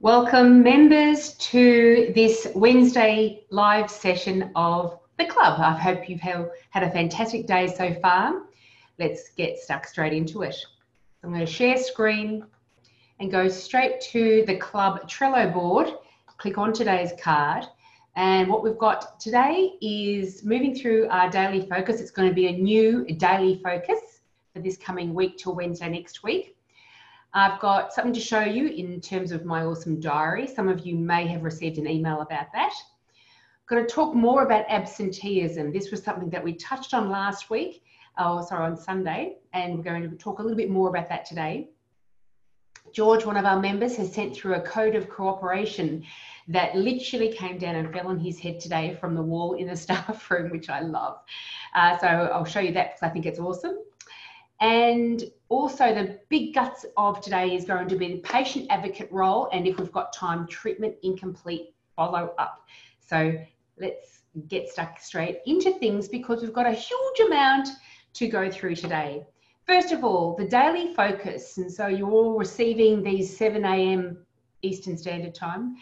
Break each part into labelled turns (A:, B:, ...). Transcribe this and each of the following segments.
A: Welcome members to this Wednesday live session of the club. I hope you've had a fantastic day so far. Let's get stuck straight into it. I'm going to share screen and go straight to the club Trello board. Click on today's card. And what we've got today is moving through our daily focus. It's going to be a new daily focus for this coming week till Wednesday next week. I've got something to show you in terms of my awesome diary. Some of you may have received an email about that. I'm going to talk more about absenteeism. This was something that we touched on last week, on Sunday, and we're going to talk a little bit more about that today. George, one of our members, has sent through a code of cooperation that literally came down and fell on his head today from the wall in the staff room, which I love. So I'll show you that because I think it's awesome. And also the big guts of today is going to be the patient advocate role, and if we've got time, treatment incomplete follow up. So let's get stuck straight into things because we've got a huge amount to go through today. First of all, the daily focus, and so you're all receiving these 7 a.m. Eastern Standard Time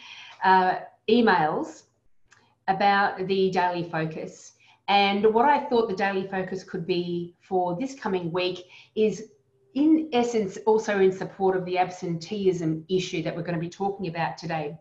A: emails about the daily focus. And what I thought the daily focus could be for this coming week is, in essence, also in support of the absenteeism issue that we're going to be talking about today.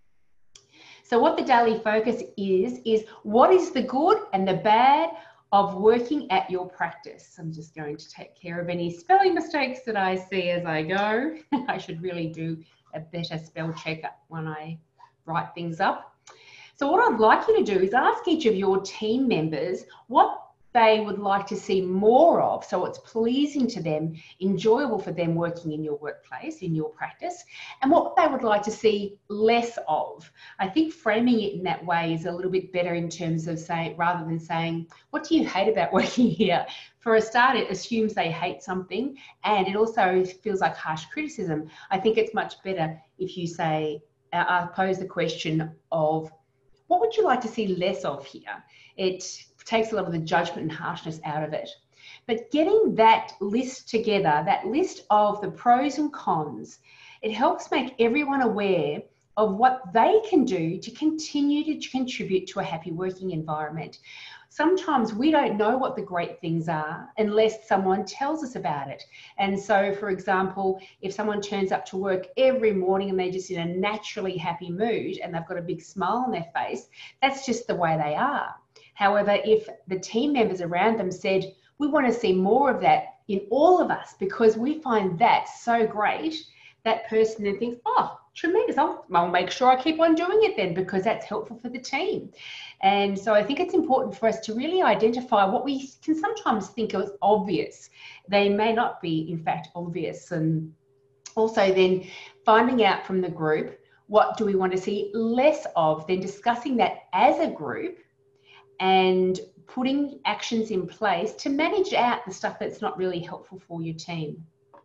A: So what the daily focus is what is the good and the bad of working at your practice? I'm just going to take care of any spelling mistakes that I see as I go. I should really do a better spell check when I write things up. So what I'd like you to do is ask each of your team members what they would like to see more of, so it's pleasing to them, enjoyable for them working in your workplace, in your practice, and what they would like to see less of. I think framing it in that way is a little bit better in terms of saying, rather than saying, what do you hate about working here? For a start, it assumes they hate something, and it also feels like harsh criticism. I think it's much better if you say, pose the question of, what would you like to see less of here? It takes a lot of the judgment and harshness out of it. But getting that list together, that list of the pros and cons, it helps make everyone aware of what they can do to continue to contribute to a happy working environment. Sometimes we don't know what the great things are unless someone tells us about it. And so, for example, if someone turns up to work every morning and they're just in a naturally happy mood and they've got a big smile on their face, that's just the way they are. However, if the team members around them said, we want to see more of that in all of us because we find that so great, that person then thinks, oh, tremendous, I'll make sure I keep on doing it then because that's helpful for the team. And so I think it's important for us to really identify what we can sometimes think is obvious. They may not be, in fact, obvious. And also then finding out from the group, what do we want to see less of, then discussing that as a group and putting actions in place to manage out the stuff that's not really helpful for your team.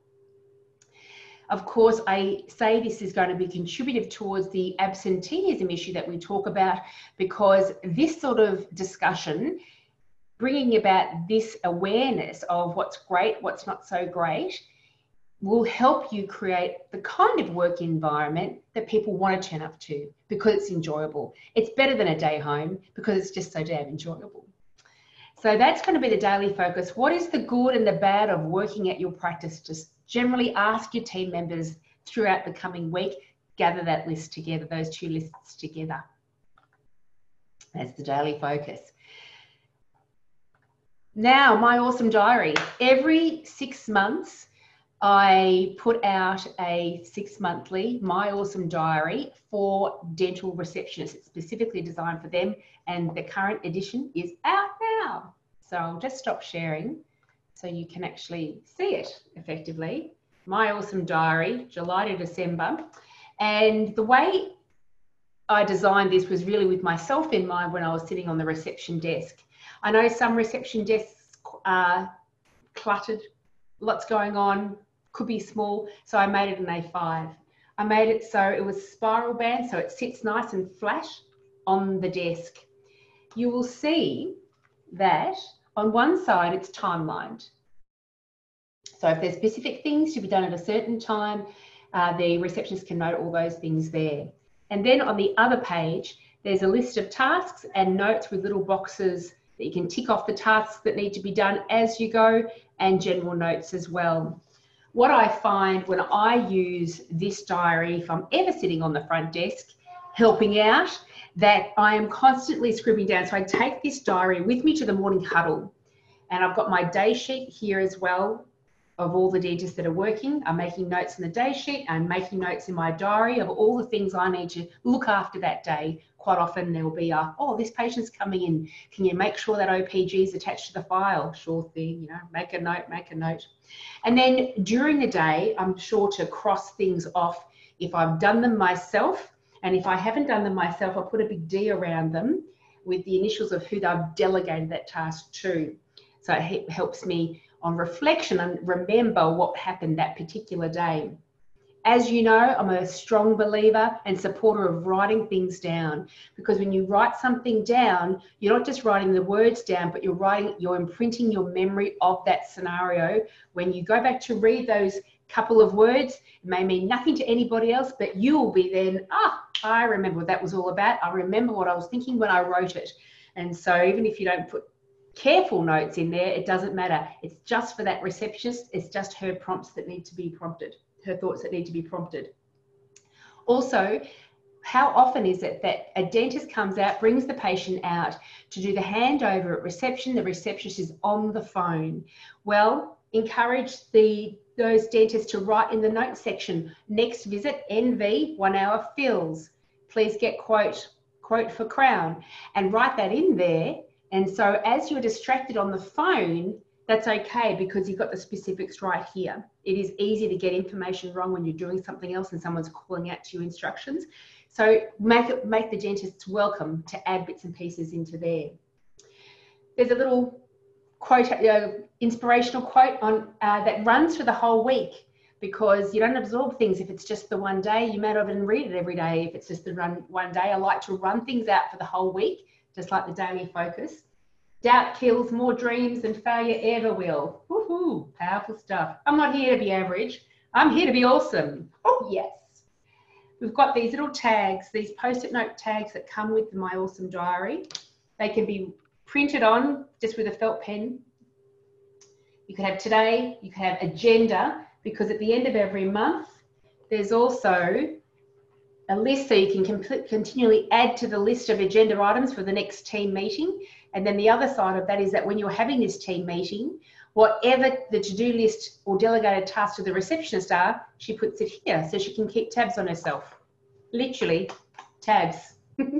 A: Of course, I say this is going to be contributive towards the absenteeism issue that we talk about, because this sort of discussion, bringing about this awareness of what's great, what's not so great, will help you create the kind of work environment that people want to turn up to because it's enjoyable. It's better than a day home because it's just so damn enjoyable. So that's going to be the daily focus. What is the good and the bad of working at your practice? Just generally ask your team members throughout the coming week, gather that list together, those two lists together. That's the daily focus. Now, my awesome diary. Every 6 months, I put out a 6-monthly My Awesome Diary for dental receptionists. It's specifically designed for them, and the current edition is out now. So I'll just stop sharing so you can actually see it effectively. My Awesome Diary, July to December. And the way I designed this was really with myself in mind when I was sitting on the reception desk. I know some reception desks are cluttered, lots going on, could be small, so I made it an A5. I made it so it was spiral band, so it sits nice and flat on the desk. You will see that on one side it's timelined. So if there's specific things to be done at a certain time, the receptionist can note all those things there. And then on the other page, there's a list of tasks and notes with little boxes that you can tick off the tasks that need to be done as you go, and general notes as well. What I find when I use this diary, if I'm ever sitting on the front desk helping out, that I am constantly scribbling down. So I take this diary with me to the morning huddle, and I've got my day sheet here as well of all the dentists that are working. I'm making notes in the day sheet. I'm making notes in my diary of all the things I need to look after that day. Quite often there will be oh, this patient's coming in. Can you make sure that OPG is attached to the file? Sure thing, you know, make a note, make a note. And then during the day, I'm sure to cross things off if I've done them myself. And if I haven't done them myself, I'll put a big D around them with the initials of who they've delegated that task to. So it helps me on reflection and remember what happened that particular day. As you know, I'm a strong believer and supporter of writing things down, because when you write something down, you're not just writing the words down, but you're imprinting your memory of that scenario. When you go back to read those couple of words, it may mean nothing to anybody else, but you will be then, I remember what that was all about. I remember what I was thinking when I wrote it. And so even if you don't put careful notes in there, it doesn't matter. It's just for that receptionist. It's just her prompts that need to be prompted, her thoughts that need to be prompted. Also, how often is it that a dentist comes out, brings the patient out to do the handover at reception, the receptionist is on the phone? Well, encourage those dentists to write in the note section, next visit, NV, 1 hour fills. Please get quote for Crown, and write that in there. And so as you're distracted on the phone, that's okay, because you've got the specifics right here. It is easy to get information wrong when you're doing something else and someone's calling out to you instructions. So make the dentists welcome to add bits and pieces into there. There's a little quote, inspirational quote on that runs for the whole week, because you don't absorb things if it's just the one day. You may not even read it every day if it's just the one day. I like to run things out for the whole week, just like the daily focus. Doubt kills more dreams than failure ever will. Woohoo, powerful stuff. I'm not here to be average. I'm here to be awesome. Oh, yes. We've got these little tags, these post-it note tags that come with My Awesome Diary. They can be printed on just with a felt pen. You could have today, you could have agenda, because at the end of every month, there's also a list so you can continually add to the list of agenda items for the next team meeting. And then the other side of that is that when you're having this team meeting, whatever the to-do list or delegated tasks to the receptionist are, she puts it here so she can keep tabs on herself. Literally, tabs.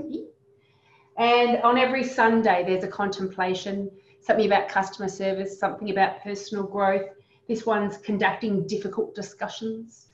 A: And on every Sunday, there's a contemplation, something about customer service, something about personal growth. This one's conducting difficult discussions.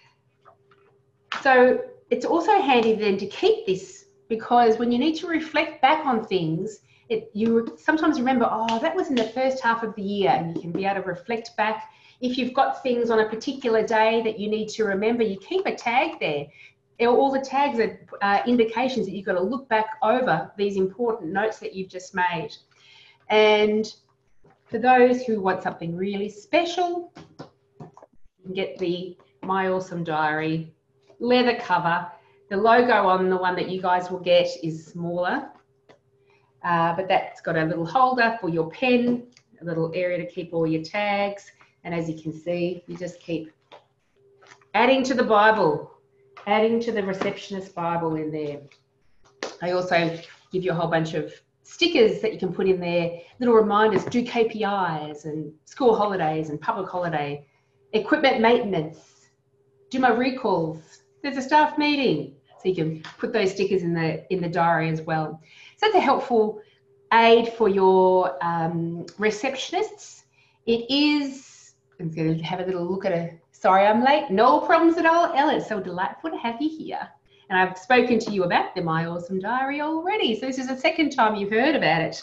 A: So it's also handy then to keep this, because when you need to reflect back on things, you sometimes remember, oh, that was in the first half of the year, and you can be able to reflect back. If you've got things on a particular day that you need to remember, you keep a tag there. All the tags are indications that you've got to look back over these important notes that you've just made. And for those who want something really special, you can get the My Awesome Diary leather cover. The logo on the one that you guys will get is smaller, but that's got a little holder for your pen, a little area to keep all your tags. And as you can see, you just keep adding to the Bible, adding to the receptionist Bible in there. I also give you a whole bunch of stickers that you can put in there, little reminders, do KPIs and school holidays and public holiday, equipment maintenance, do my recalls, there's a staff meeting. So you can put those stickers in the diary as well. So that's a helpful aid for your receptionists. It is, I'm going to have a little look at it. Sorry I'm late, no problems at all. Ella, it's so delightful to have you here. And I've spoken to you about the My Awesome Diary already. So this is the second time you've heard about it.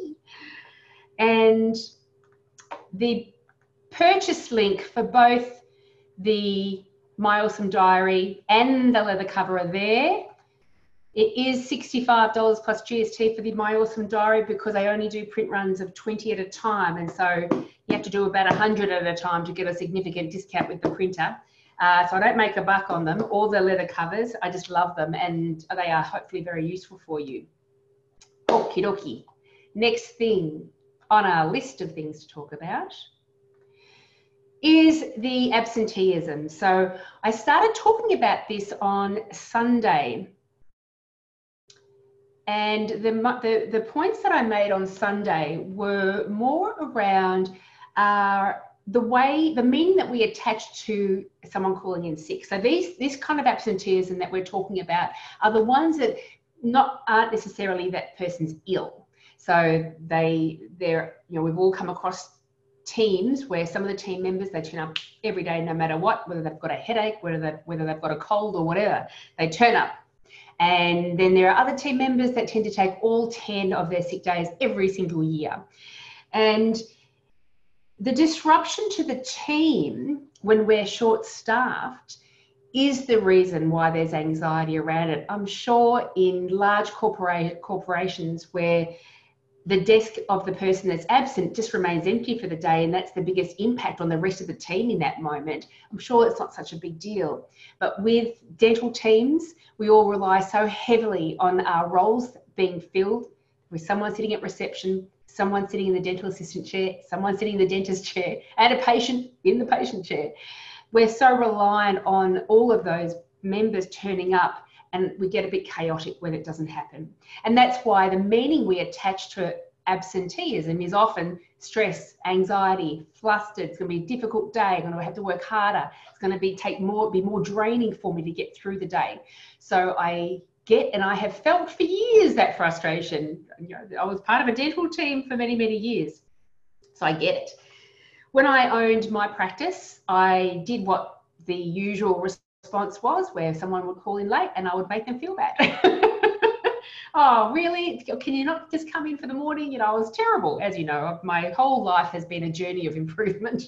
A: And the purchase link for both the My Awesome Diary and the leather cover are there. It is $65 plus GST for the My Awesome Diary, because I only do print runs of 20 at a time. And so you have to do about 100 at a time to get a significant discount with the printer. So I don't make a buck on them. All the leather covers, I just love them, and they are hopefully very useful for you. Okie dokie. Next thing on our list of things to talk about is the absenteeism. So I started talking about this on Sunday. And the points that I made on Sunday were more around the meaning that we attach to someone calling in sick. So this kind of absenteeism that we're talking about are the ones that aren't necessarily that person's ill. So we've all come across teams where some of the team members, they turn up every day no matter what, whether they've got a headache, whether they've got a cold or whatever, they turn up. And then there are other team members that tend to take all 10 of their sick days every single year. And the disruption to the team when we're short-staffed is the reason why there's anxiety around it. I'm sure in large corporations where the desk of the person that's absent just remains empty for the day, and that's the biggest impact on the rest of the team in that moment, I'm sure it's not such a big deal. But with dental teams, we all rely so heavily on our roles being filled with someone sitting at reception, someone sitting in the dental assistant chair, someone sitting in the dentist chair, and a patient in the patient chair. We're so reliant on all of those members turning up, and we get a bit chaotic when it doesn't happen. And that's why the meaning we attach to absenteeism is often stress, anxiety, flustered. It's going to be a difficult day. I'm going to have to work harder. It's going to be more draining for me to get through the day. So I have felt for years that frustration. I was part of a dental team for many, many years, so I get it. When I owned my practice, I did what the usual response was, where someone would call in late and I would make them feel bad. Oh, really? Can you not just come in for the morning? I was terrible. As you know, my whole life has been a journey of improvement.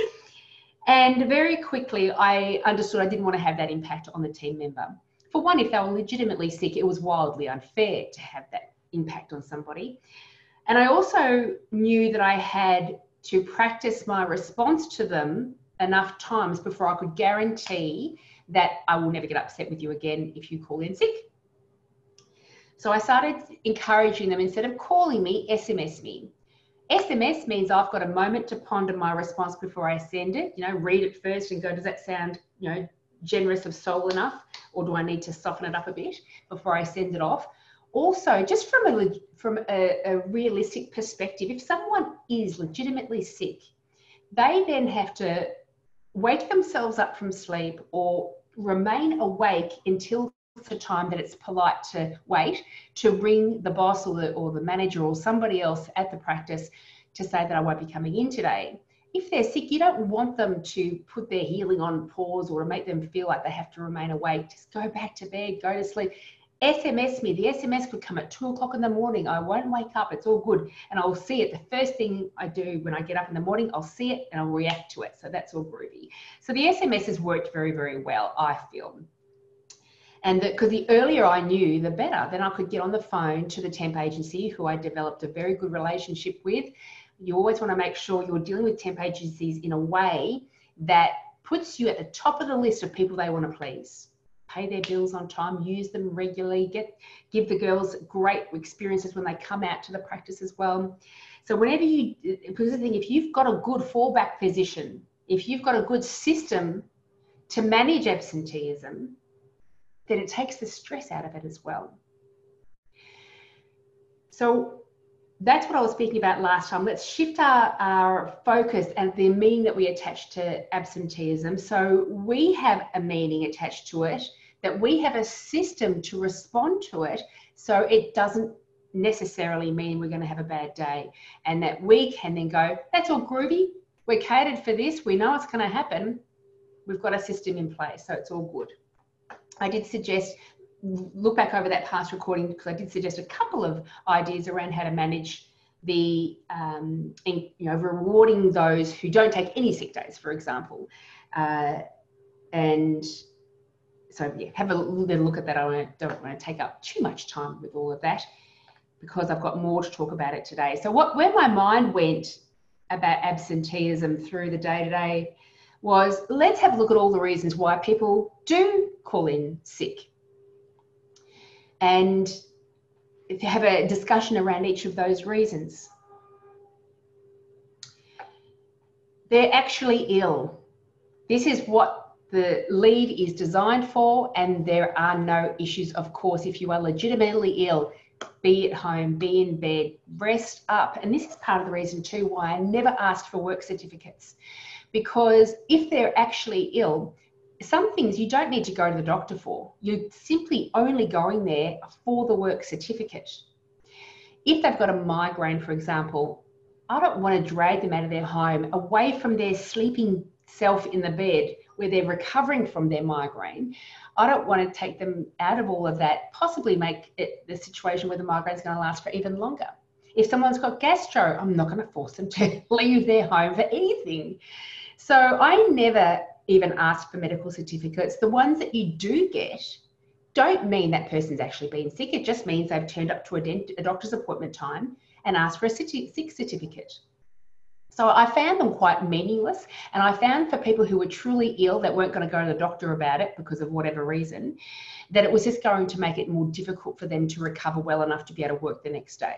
A: And very quickly, I understood I didn't want to have that impact on the team member. For one, if they were legitimately sick, it was wildly unfair to have that impact on somebody. And I also knew that I had to practice my response to them enough times before I could guarantee that I will never get upset with you again if you call in sick. So I started encouraging them, instead of calling me, SMS me. SMS means I've got a moment to ponder my response before I send it, read it first and go, does that sound, generous of soul enough, or do I need to soften it up a bit before I send it off? Also, just from a realistic perspective, if someone is legitimately sick, they then have to wake themselves up from sleep or remain awake until the time that it's polite to wait to ring the boss or the manager or somebody else at the practice to say that I won't be coming in today. If they're sick, you don't want them to put their healing on pause or to make them feel like they have to remain awake. Just go back to bed, go to sleep. SMS me. The SMS could come at 2 o'clock in the morning. I won't wake up. It's all good. And I'll see it. The first thing I do when I get up in the morning, I'll see it and I'll react to it. So that's all groovy. So the SMS has worked very, very well, I feel. And because the earlier I knew, the better. Then I could get on the phone to the temp agency, who I developed a very good relationship with. You always want to make sure you're dealing with temp agencies in a way that puts you at the top of the list of people they want to please. Pay their bills on time, use them regularly, give the girls great experiences when they come out to the practice as well. So because the thing, if you've got a good fallback position, if you've got a good system to manage absenteeism, then it takes the stress out of it as well. So that's what I was speaking about last time. Let's shift our focus and the meaning that we attach to absenteeism. So we have a meaning attached to it, that we have a system to respond to it, so it doesn't necessarily mean we're going to have a bad day, and that we can then go, that's all groovy, we're catered for this, we know it's going to happen, we've got a system in place, so it's all good. I did suggest, look back over that past recording, because I did suggest a couple of ideas around how to manage the, rewarding those who don't take any sick days, for example. And so, yeah, have a little bit of a look at that. I don't want to take up too much time with all of that, because I've got more to talk about it today. So where my mind went about absenteeism through the day-to-day was let's have a look at all the reasons why people do call in sick and have a discussion around each of those reasons. They're actually ill. This is what the leave is designed for, and there are no issues, of course. If you are legitimately ill, be at home, be in bed, rest up. And this is part of the reason too why I never asked for work certificates, because if they're actually ill, some things you don't need to go to the doctor for. You're simply only going there for the work certificate. If they've got a migraine, for example, I don't want to drag them out of their home, away from their sleeping self in the bed where they're recovering from their migraine. I don't want to take them out of all of that, possibly make it the situation where the migraine is going to last for even longer. If someone's got gastro, I'm not going to force them to leave their home for anything. So I never even ask for medical certificates. The ones that you do get don't mean that person's actually been sick. It just means they've turned up to a doctor's appointment time and asked for a sick certificate. So I found them quite meaningless, and I found for people who were truly ill that weren't going to go to the doctor about it because of whatever reason, that it was just going to make it more difficult for them to recover well enough to be able to work the next day.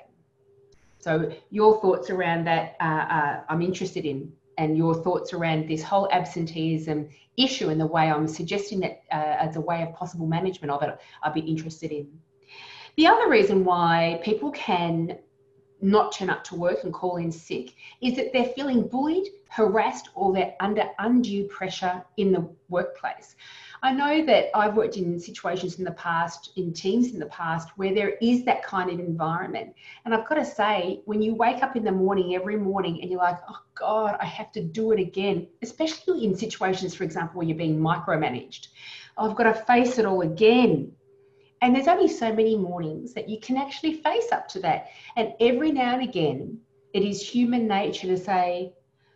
A: So your thoughts around that I'm interested in, and your thoughts around this whole absenteeism issue and the way I'm suggesting that as a way of possible management of it, I'd be interested in. The other reason why people can not turn up to work and call in sick is that they're feeling bullied, harassed, or they're under undue pressure in the workplace. I know that I've worked in situations in the past, in teams in the past, where there is that kind of environment. And I've got to say, when you wake up in the morning, every morning, and you're like, oh God, I have to do it again, especially in situations, for example, where you're being micromanaged. I've got to face it all again. And there's only so many mornings that you can actually face up to that. And every now and again, it is human nature to say,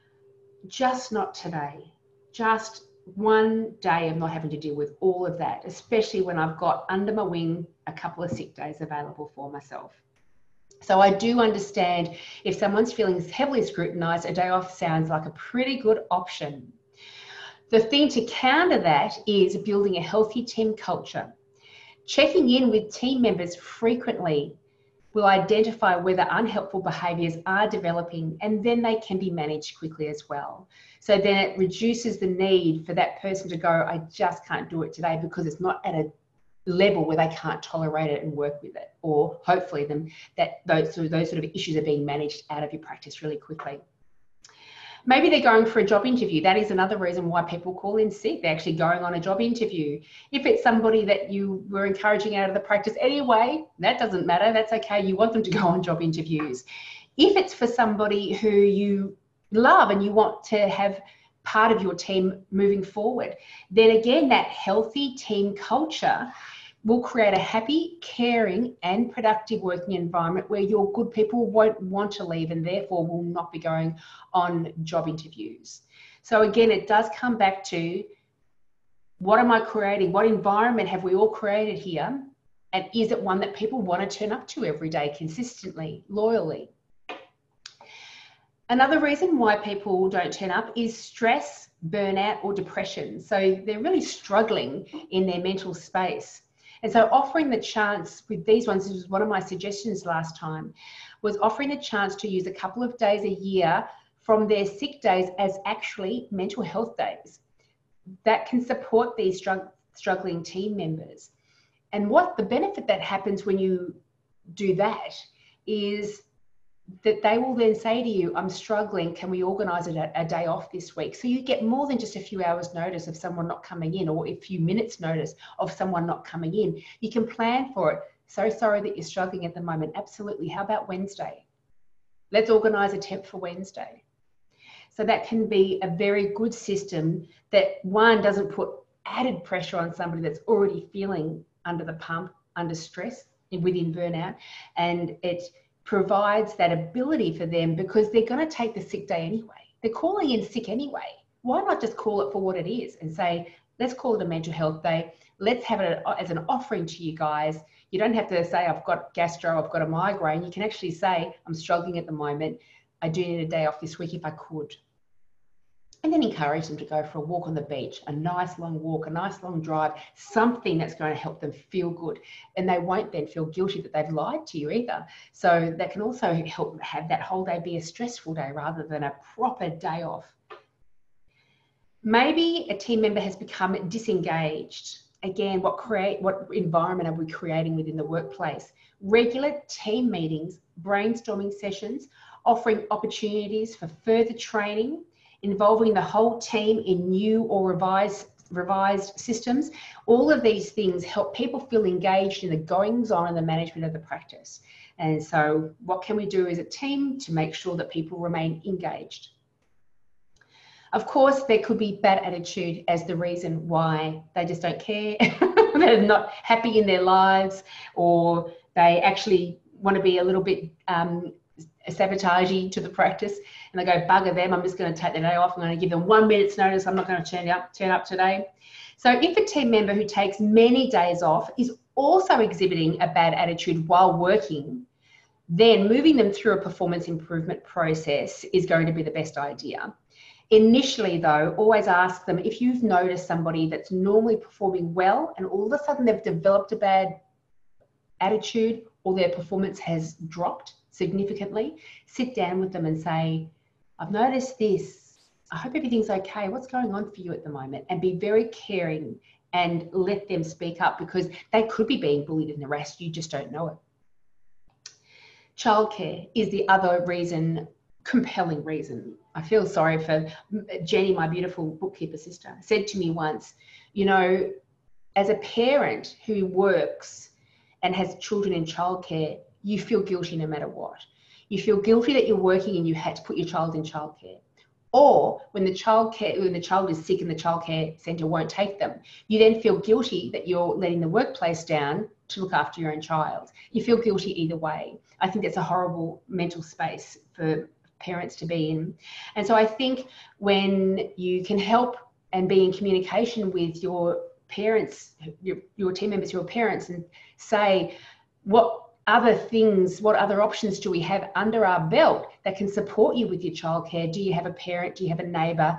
A: just not today, just one day of not having to deal with all of that, especially when I've got under my wing a couple of sick days available for myself. So I do understand if someone's feeling heavily scrutinised, a day off sounds like a pretty good option. The thing to counter that is building a healthy team culture. Checking in with team members frequently will identify whether unhelpful behaviours are developing, and then they can be managed quickly as well. So then it reduces the need for that person to go, I just can't do it today, because it's not at a level where they can't tolerate it and work with it. Or hopefully those sort of issues are being managed out of your practice really quickly. Maybe they're going for a job interview. That is another reason why people call in sick. They're actually going on a job interview. If it's somebody that you were encouraging out of the practice anyway, that doesn't matter. That's okay. You want them to go on job interviews. If it's for somebody who you love and you want to have part of your team moving forward, then again, that healthy team culture will create a happy, caring, and productive working environment where your good people won't want to leave and therefore will not be going on job interviews. So again, it does come back to, what am I creating? What environment have we all created here? And is it one that people want to turn up to every day, consistently, loyally? Another reason why people don't turn up is stress, burnout, or depression. So they're really struggling in their mental space. And so offering the chance with these ones, this was one of my suggestions last time, was offering the chance to use a couple of days a year from their sick days as actually mental health days. That can support these struggling team members. And what the benefit that happens when you do that is that they will then say to you, I'm struggling, can we organise a day off this week? So you get more than just a few hours notice of someone not coming in, or a few minutes notice of someone not coming in. You can plan for it. So sorry that you're struggling at the moment. Absolutely. How about Wednesday? Let's organise a temp for Wednesday. So that can be a very good system that, one, doesn't put added pressure on somebody that's already feeling under the pump, under stress, within burnout, and it provides that ability for them, because they're going to take the sick day anyway. They're calling in sick anyway. Why not just call it for what it is and say, let's call it a mental health day. Let's have it as an offering to you guys. You don't have to say, I've got gastro, I've got a migraine. You can actually say, I'm struggling at the moment. I do need a day off this week if I could. And then encourage them to go for a walk on the beach, a nice long walk, a nice long drive, something that's going to help them feel good. And they won't then feel guilty that they've lied to you either. So that can also help have that whole day be a stressful day rather than a proper day off. Maybe a team member has become disengaged. Again, what environment are we creating within the workplace? Regular team meetings, brainstorming sessions, offering opportunities for further training, involving the whole team in new or revised systems. All of these things help people feel engaged in the goings on and the management of the practice. And so what can we do as a team to make sure that people remain engaged? Of course, there could be bad attitude as the reason why they just don't care. They're not happy in their lives, or they actually want to be a little bit sabotagey to the practice, and they go, bugger them, I'm just going to take the day off, I'm going to give them 1 minute's notice, I'm not going to turn up today. So if a team member who takes many days off is also exhibiting a bad attitude while working, then moving them through a performance improvement process is going to be the best idea. Initially though, always ask them if you've noticed somebody that's normally performing well and all of a sudden they've developed a bad attitude or their performance has dropped significantly, sit down with them and say, I've noticed this. I hope everything's okay. What's going on for you at the moment? And be very caring and let them speak up, because they could be being bullied and harassed. You just don't know it. Childcare is the other reason, compelling reason. I feel sorry for Jenny, my beautiful bookkeeper sister, said to me once, you know, as a parent who works and has children in childcare, you feel guilty no matter what. You feel guilty that you're working and you had to put your child in childcare. Or when the child is sick and the childcare centre won't take them, you then feel guilty that you're letting the workplace down to look after your own child. You feel guilty either way. I think that's a horrible mental space for parents to be in. And so I think when you can help and be in communication with your parents, your team members who are parents, and say, what other options do we have under our belt that can support you with your childcare? Do you have a parent? Do you have a neighbour?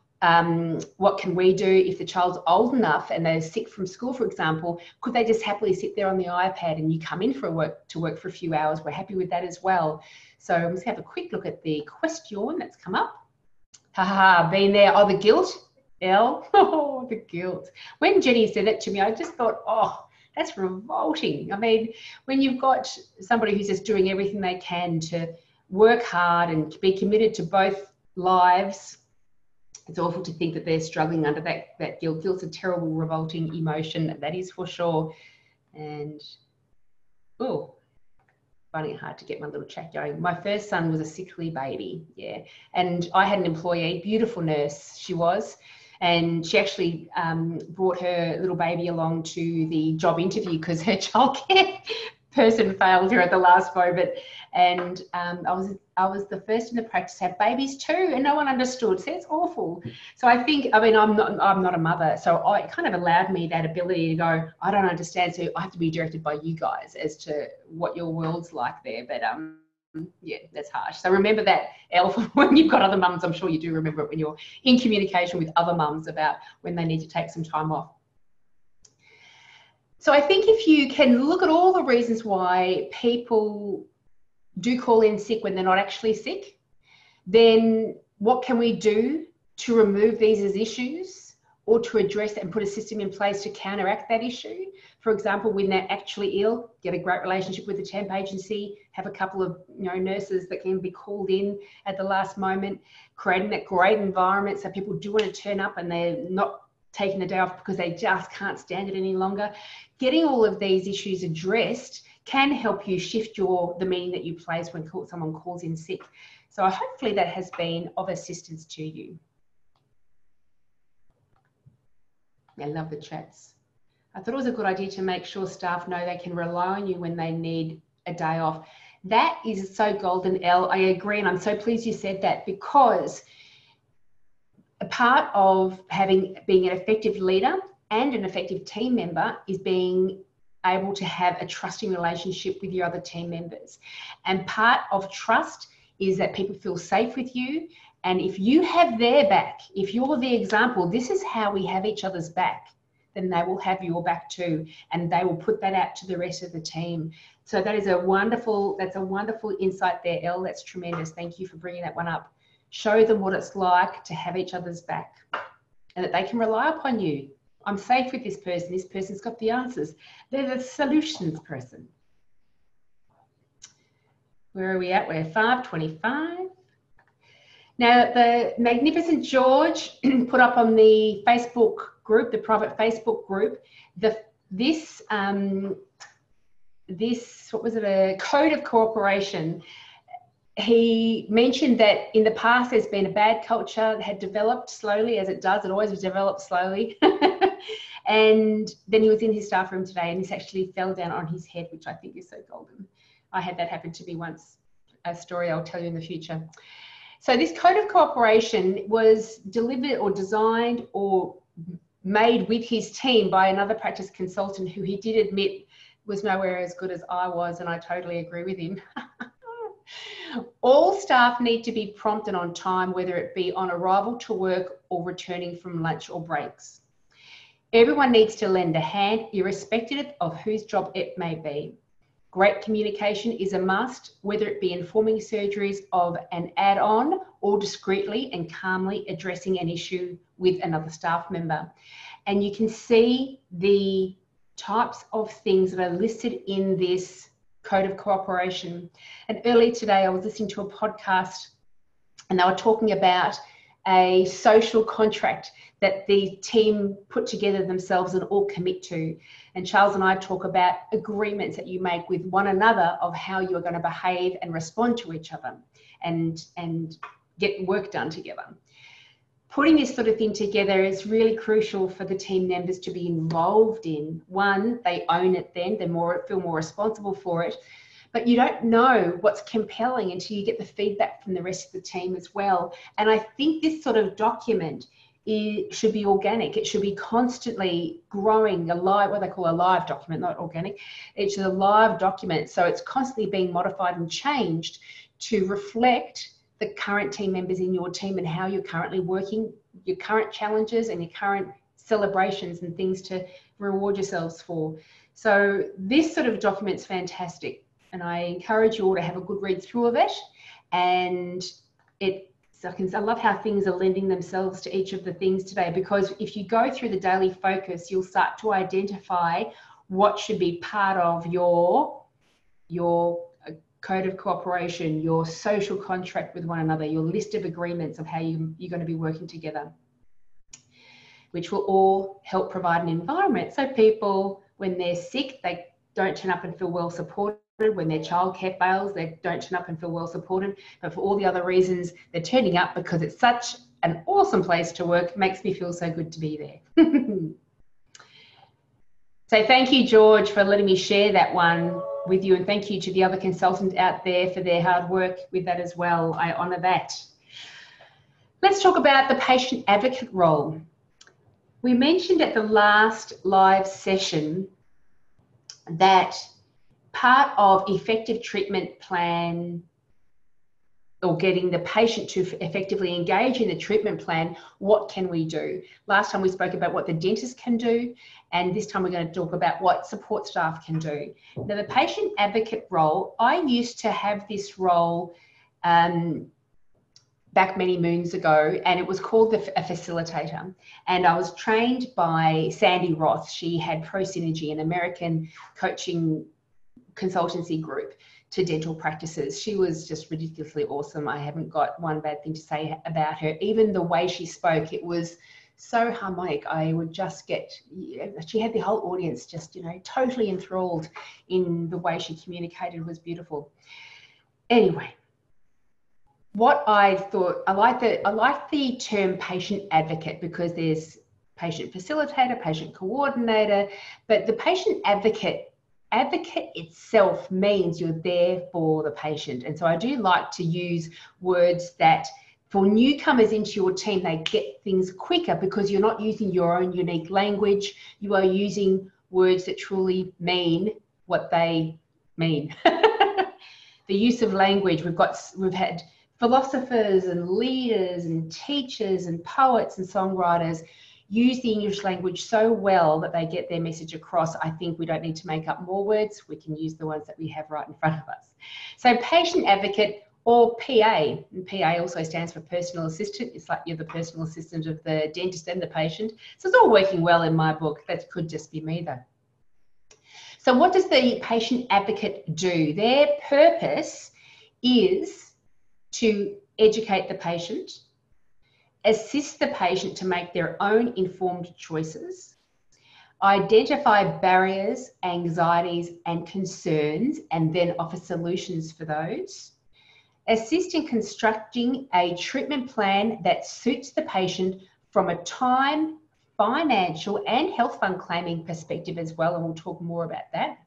A: What can we do if the child's old enough and they're sick from school, for example? Could they just happily sit there on the iPad and you come in to work for a few hours? We're happy with that as well. So I'm just going to have a quick look at the question that's come up. Been there. Oh, the guilt, Elle. Oh, the guilt. When Jenny said it to me, I just thought, oh, that's revolting. I mean, when you've got somebody who's just doing everything they can to work hard and be committed to both lives, it's awful to think that they're struggling under that guilt. Guilt's a terrible, revolting emotion, that is for sure. And, oh, finding it hard to get my little chat going. My first son was a sickly baby, yeah. And I had an employee, beautiful nurse she was, and she actually brought her little baby along to the job interview because her childcare person failed her at the last moment. And I was the first in the practice to have babies too, and no one understood. So it's awful. So I think, I mean, I'm not a mother, so it kind of allowed me that ability to go, I don't understand, so I have to be directed by you guys as to what your world's like there. But yeah, that's harsh. So remember that, Elle, when you've got other mums. I'm sure you do remember it when you're in communication with other mums about when they need to take some time off. So I think if you can look at all the reasons why people do call in sick when they're not actually sick, then what can we do to remove these as issues or to address and put a system in place to counteract that issue? For example, when they're actually ill, get a great relationship with the temp agency, have a couple of nurses that can be called in at the last moment, creating that great environment so people do want to turn up and they're not taking the day off because they just can't stand it any longer. Getting all of these issues addressed can help you shift the meaning that you place when someone calls in sick. So hopefully that has been of assistance to you. I love the chats. I thought it was a good idea to make sure staff know they can rely on you when they need a day off. That is so golden, Elle. I agree, and I'm so pleased you said that, because a part of being an effective leader and an effective team member is being able to have a trusting relationship with your other team members. And part of trust is that people feel safe with you And if you have their back, if you're the example, this is how we have each other's back, then they will have your back too, and they will put that out to the rest of the team. So that's a wonderful insight there, Elle. That's tremendous. Thank you for bringing that one up. Show them what it's like to have each other's back and that they can rely upon you. I'm safe with this person. This person's got the answers. They're the solutions person. Where are we at? We're 5:25. Now, the magnificent George put up on the Facebook group, the private Facebook group, this what was it, a code of cooperation. He mentioned that in the past there's been a bad culture that had developed slowly, as it does. It always develops slowly. And then he was in his staff room today and this actually fell down on his head, which I think is so golden. I had that happen to me once, a story I'll tell you in the future. So this code of cooperation was delivered or designed or made with his team by another practice consultant who he did admit was nowhere as good as I was, and I totally agree with him. All staff need to be prompt and on time, whether it be on arrival to work or returning from lunch or breaks. Everyone needs to lend a hand, irrespective of whose job it may be. Great communication is a must, whether it be informing surgeries of an add-on or discreetly and calmly addressing an issue with another staff member. And you can see the types of things that are listed in this code of cooperation. And earlier today, I was listening to a podcast and they were talking about a social contract that the team put together themselves and all commit to. And Charles and I talk about agreements that you make with one another of how you're going to behave and respond to each other and get work done together. Putting this sort of thing together is really crucial for the team members to be involved in. One, they own it then, they feel more responsible for it. But you don't know what's compelling until you get the feedback from the rest of the team as well. And I think this sort of document should be organic. It should be constantly growing, what they call a live document, not organic. It's a live document. So it's constantly being modified and changed to reflect the current team members in your team and how you're currently working, your current challenges and your current celebrations and things to reward yourselves for. So this sort of document's fantastic. And I encourage you all to have a good read through of it. And I love how things are lending themselves to each of the things today, because if you go through the daily focus, you'll start to identify what should be part of your code of cooperation, your social contract with one another, your list of agreements of how you're going to be working together, which will all help provide an environment so people, when they're sick, they don't turn up and feel well supported. When their childcare fails, they don't turn up and feel well supported. But for all the other reasons, they're turning up because it's such an awesome place to work. It makes me feel so good to be there. So thank you, George, for letting me share that one with you. And thank you to the other consultants out there for their hard work with that as well. I honour that. Let's talk about the patient advocate role. We mentioned at the last live session that part of effective treatment plan or getting the patient to effectively engage in the treatment plan, what can we do? Last time we spoke about what the dentist can do, and this time we're going to talk about what support staff can do. Now, the patient advocate role, I used to have this role back many moons ago, and it was called a facilitator. And I was trained by Sandy Roth. She had ProSynergy, an American coaching consultancy group to dental practices. She was just ridiculously awesome. I haven't got one bad thing to say about her. Even the way she spoke, it was so harmonic. I would just she had the whole audience just, totally enthralled in the way she communicated. Was beautiful. Anyway, what I thought, I like the term patient advocate, because there's patient facilitator, patient coordinator, but the patient advocate itself means you're there for the patient. And so I do like to use words that for newcomers into your team, they get things quicker because you're not using your own unique language. You are using words that truly mean what they mean. The use of language, we've had philosophers and leaders and teachers and poets and songwriters use the English language so well that they get their message across. I think we don't need to make up more words. We can use the ones that we have right in front of us. So patient advocate, or PA, and PA also stands for personal assistant. It's like you're the personal assistant of the dentist and the patient. So it's all working well in my book. That could just be me though. So what does the patient advocate do? Their purpose is to educate the patient, assist the patient to make their own informed choices, identify barriers, anxieties, and concerns, and then offer solutions for those, assist in constructing a treatment plan that suits the patient from a time, financial, and health fund claiming perspective as well, and we'll talk more about that.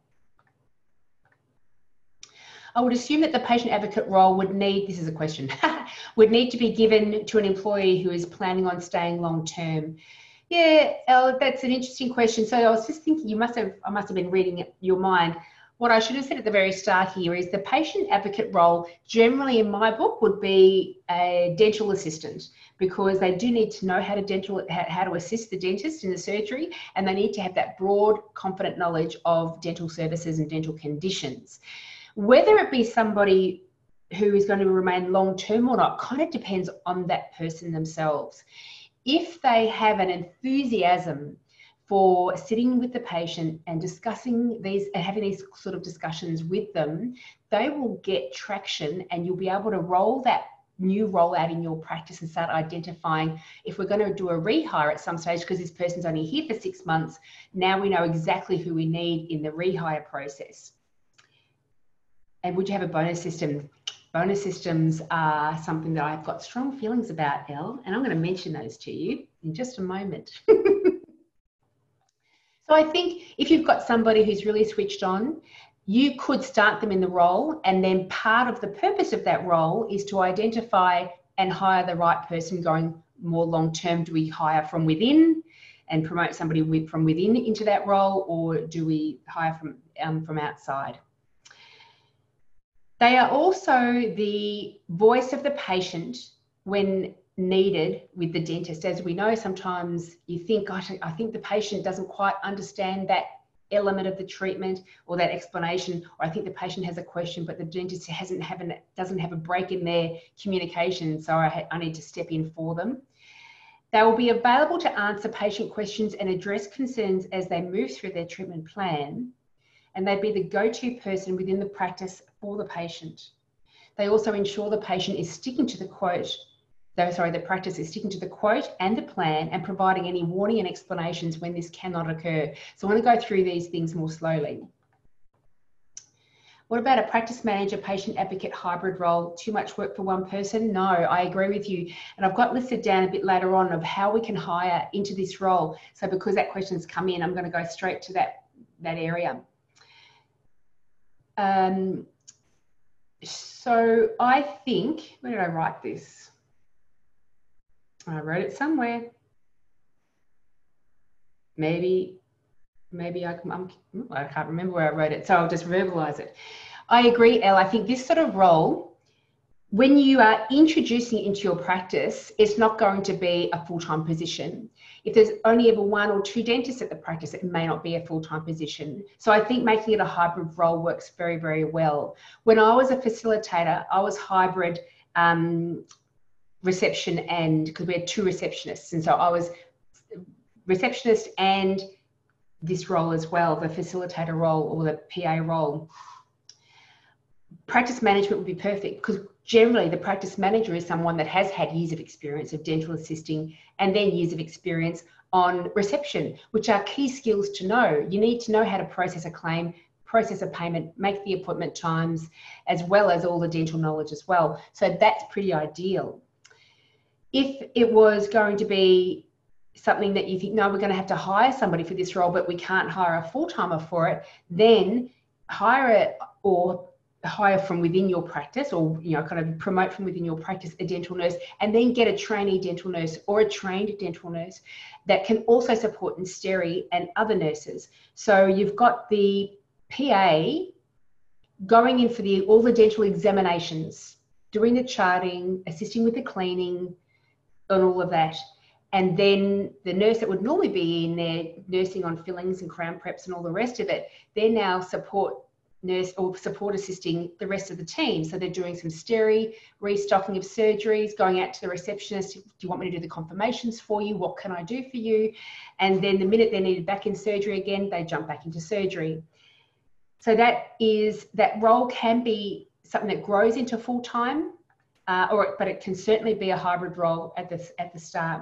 A: I would assume that the patient advocate role would need, this is a question, would need to be given to an employee who is planning on staying long term. Yeah, Elle, that's an interesting question. So I was just thinking, I must have been reading your mind. What I should have said at the very start here is the patient advocate role generally in my book would be a dental assistant, because they do need to know how to assist the dentist in the surgery, and they need to have that broad, confident knowledge of dental services and dental conditions. Whether it be somebody who is going to remain long term or not kind of depends on that person themselves. If they have an enthusiasm for sitting with the patient and discussing these and having these sort of discussions with them, they will get traction, and you'll be able to roll that new role out in your practice and start identifying if we're going to do a rehire at some stage, because this person's only here for 6 months. Now we know exactly who we need in the rehire process. And would you have a bonus system? Bonus systems are something that I've got strong feelings about, Elle, and I'm going to mention those to you in just a moment. So I think if you've got somebody who's really switched on, you could start them in the role, and then part of the purpose of that role is to identify and hire the right person going more long term. Do we hire from within and promote somebody from within into that role, or do we hire from outside? They are also the voice of the patient when needed with the dentist. As we know, sometimes you think, gosh, I think the patient doesn't quite understand that element of the treatment or that explanation, or I think the patient has a question, but the dentist doesn't have a break in their communication, so I need to step in for them. They will be available to answer patient questions and address concerns as they move through their treatment plan, and they'd be the go-to person within the practice for the patient. They also ensure the patient is sticking to the the practice is sticking to the quote and the plan, and providing any warning and explanations when this cannot occur. So I want to go through these things more slowly. What about a practice manager, patient advocate hybrid role? Too much work for one person? No, I agree with you. And I've got listed down a bit later on of how we can hire into this role. So because that question's come in, I'm going to go straight to that area. So I think, where did I write this? I wrote it somewhere. Maybe I can't remember where I wrote it, so I'll just verbalize it. I agree, Elle. I think this sort of role, when you are introducing it into your practice, it's not going to be a full-time position. If there's only ever 1 or 2 dentists at the practice, it may not be a full-time position. So I think making it a hybrid role works very, very well. When I was a facilitator, I was hybrid reception, and because we had 2 receptionists, and so I was receptionist and this role as well, the facilitator role or the PA role. Practice management would be perfect, because generally the practice manager is someone that has had years of experience of dental assisting and then years of experience on reception, which are key skills to know. You need to know how to process a claim, process a payment, make the appointment times, as well as all the dental knowledge as well. So that's pretty ideal. If it was going to be something that you think, no, we're going to have to hire somebody for this role, but we can't hire a full-timer for it, then hire from within your practice, or kind of promote from within your practice a dental nurse, and then get a trainee dental nurse or a trained dental nurse that can also support Insteri and other nurses. So you've got the PA going in for all the dental examinations doing the charting, assisting with the cleaning, and all of that. And then the nurse that would normally be in there nursing on fillings and crown preps and all the rest of it, they're now support nurse or support assisting the rest of the team. So they're doing some steri, restocking of surgeries, going out to the receptionist, do you want me to do the confirmations for you? What can I do for you? And then the minute they're needed back in surgery again, they jump back into surgery. So that role can be something that grows into full-time, but it can certainly be a hybrid role at the start.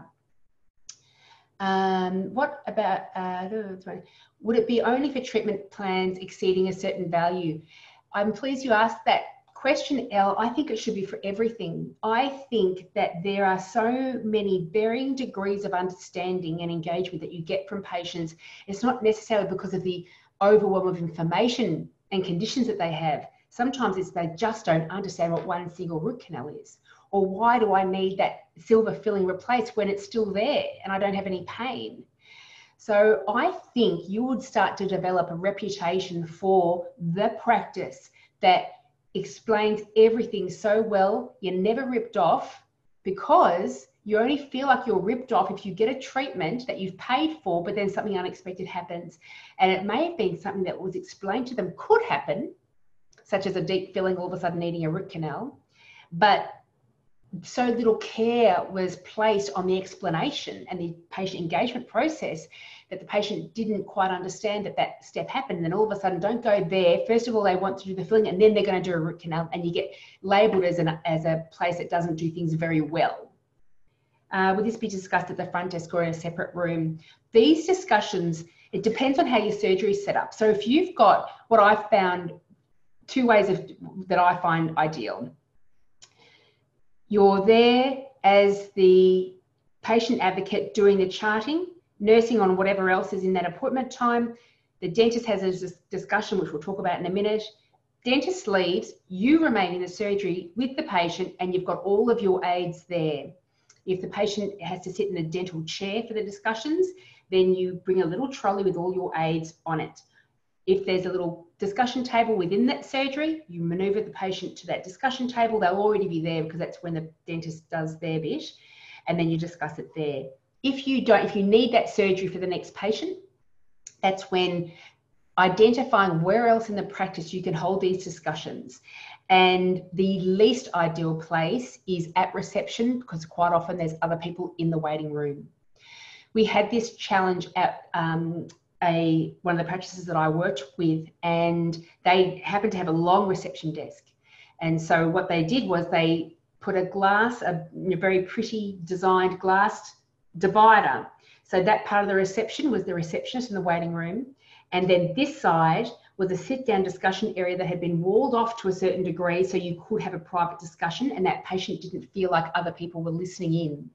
A: What about, would it be only for treatment plans exceeding a certain value? I'm pleased you asked that question, Elle. I think it should be for everything. I think that there are so many varying degrees of understanding and engagement that you get from patients. It's not necessarily because of the overwhelm of information and conditions that they have. Sometimes it's they just don't understand what one single root canal is. Or why do I need that silver filling replaced when it's still there and I don't have any pain? So I think you would start to develop a reputation for the practice that explains everything so well. You're never ripped off, because you only feel like you're ripped off if you get a treatment that you've paid for, but then something unexpected happens. And it may have been something that was explained to them could happen, such as a deep filling all of a sudden needing a root canal, but so little care was placed on the explanation and the patient engagement process that the patient didn't quite understand that step happened. And then all of a sudden, don't go there. First of all, they want to do the filling, and then they're going to do a root canal, and you get labelled as a place that doesn't do things very well. Would this be discussed at the front desk or in a separate room? These discussions, it depends on how your surgery is set up. So if you've got what I've found, two ways that I find ideal. You're there as the patient advocate doing the charting, nursing on whatever else is in that appointment time. The dentist has a discussion, which we'll talk about in a minute. Dentist leaves, you remain in the surgery with the patient, and you've got all of your aides there. If the patient has to sit in a dental chair for the discussions, then you bring a little trolley with all your aides on it. If there's a little discussion table within that surgery, you maneuver the patient to that discussion table. They'll already be there because that's when the dentist does their bit, and then you discuss it there. If you need that surgery for the next patient, that's when identifying where else in the practice you can hold these discussions. And the least ideal place is at reception, because quite often there's other people in the waiting room. We had this challenge at one of the practices that I worked with, and they happened to have a long reception desk. And so what they did was they put a very pretty designed glass divider. So that part of the reception was the receptionist in the waiting room. And then this side was a sit-down discussion area that had been walled off to a certain degree so you could have a private discussion and that patient didn't feel like other people were listening in.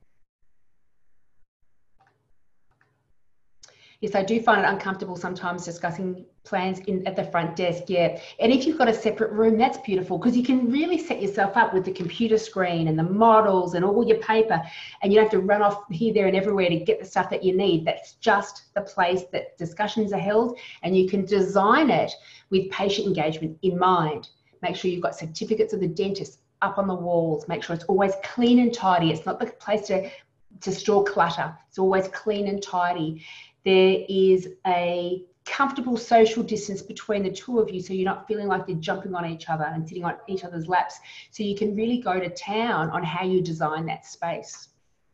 A: Yes, I do find it uncomfortable sometimes discussing plans at the front desk, yeah. And if you've got a separate room, that's beautiful, because you can really set yourself up with the computer screen and the models and all your paper, and you don't have to run off here, there and everywhere to get the stuff that you need. That's just the place that discussions are held, and you can design it with patient engagement in mind. Make sure you've got certificates of the dentist up on the walls. Make sure it's always clean and tidy. It's not the place to store clutter. It's always clean and tidy. There is a comfortable social distance between the two of you, so you're not feeling like you're jumping on each other and sitting on each other's laps. So you can really go to town on how you design that space.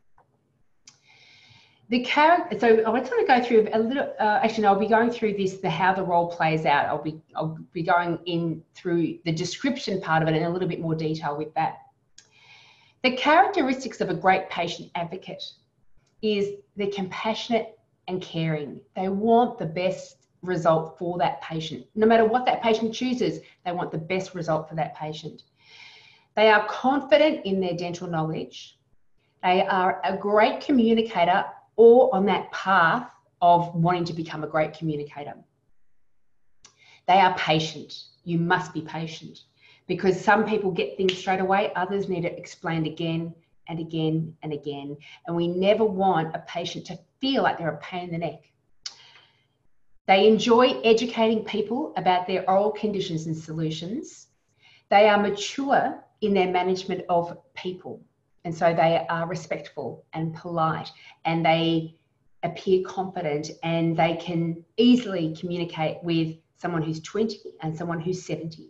A: So I want to go through a little, actually, no, I'll be going through how the role plays out. I'll be going in through the description part of it in a little bit more detail with that. The characteristics of a great patient advocate is they're compassionate and caring. They want the best result for that patient. No matter what that patient chooses, they want the best result for that patient. They are confident in their dental knowledge. They are a great communicator, or on that path of wanting to become a great communicator. They are patient. You must be patient, because some people get things straight away, others need it explained again and again and again. And we never want a patient to feel like they're a pain in the neck. They enjoy educating people about their oral conditions and solutions. They are mature in their management of people. And so they are respectful and polite, and they appear confident, and they can easily communicate with someone who's 20 and someone who's 70.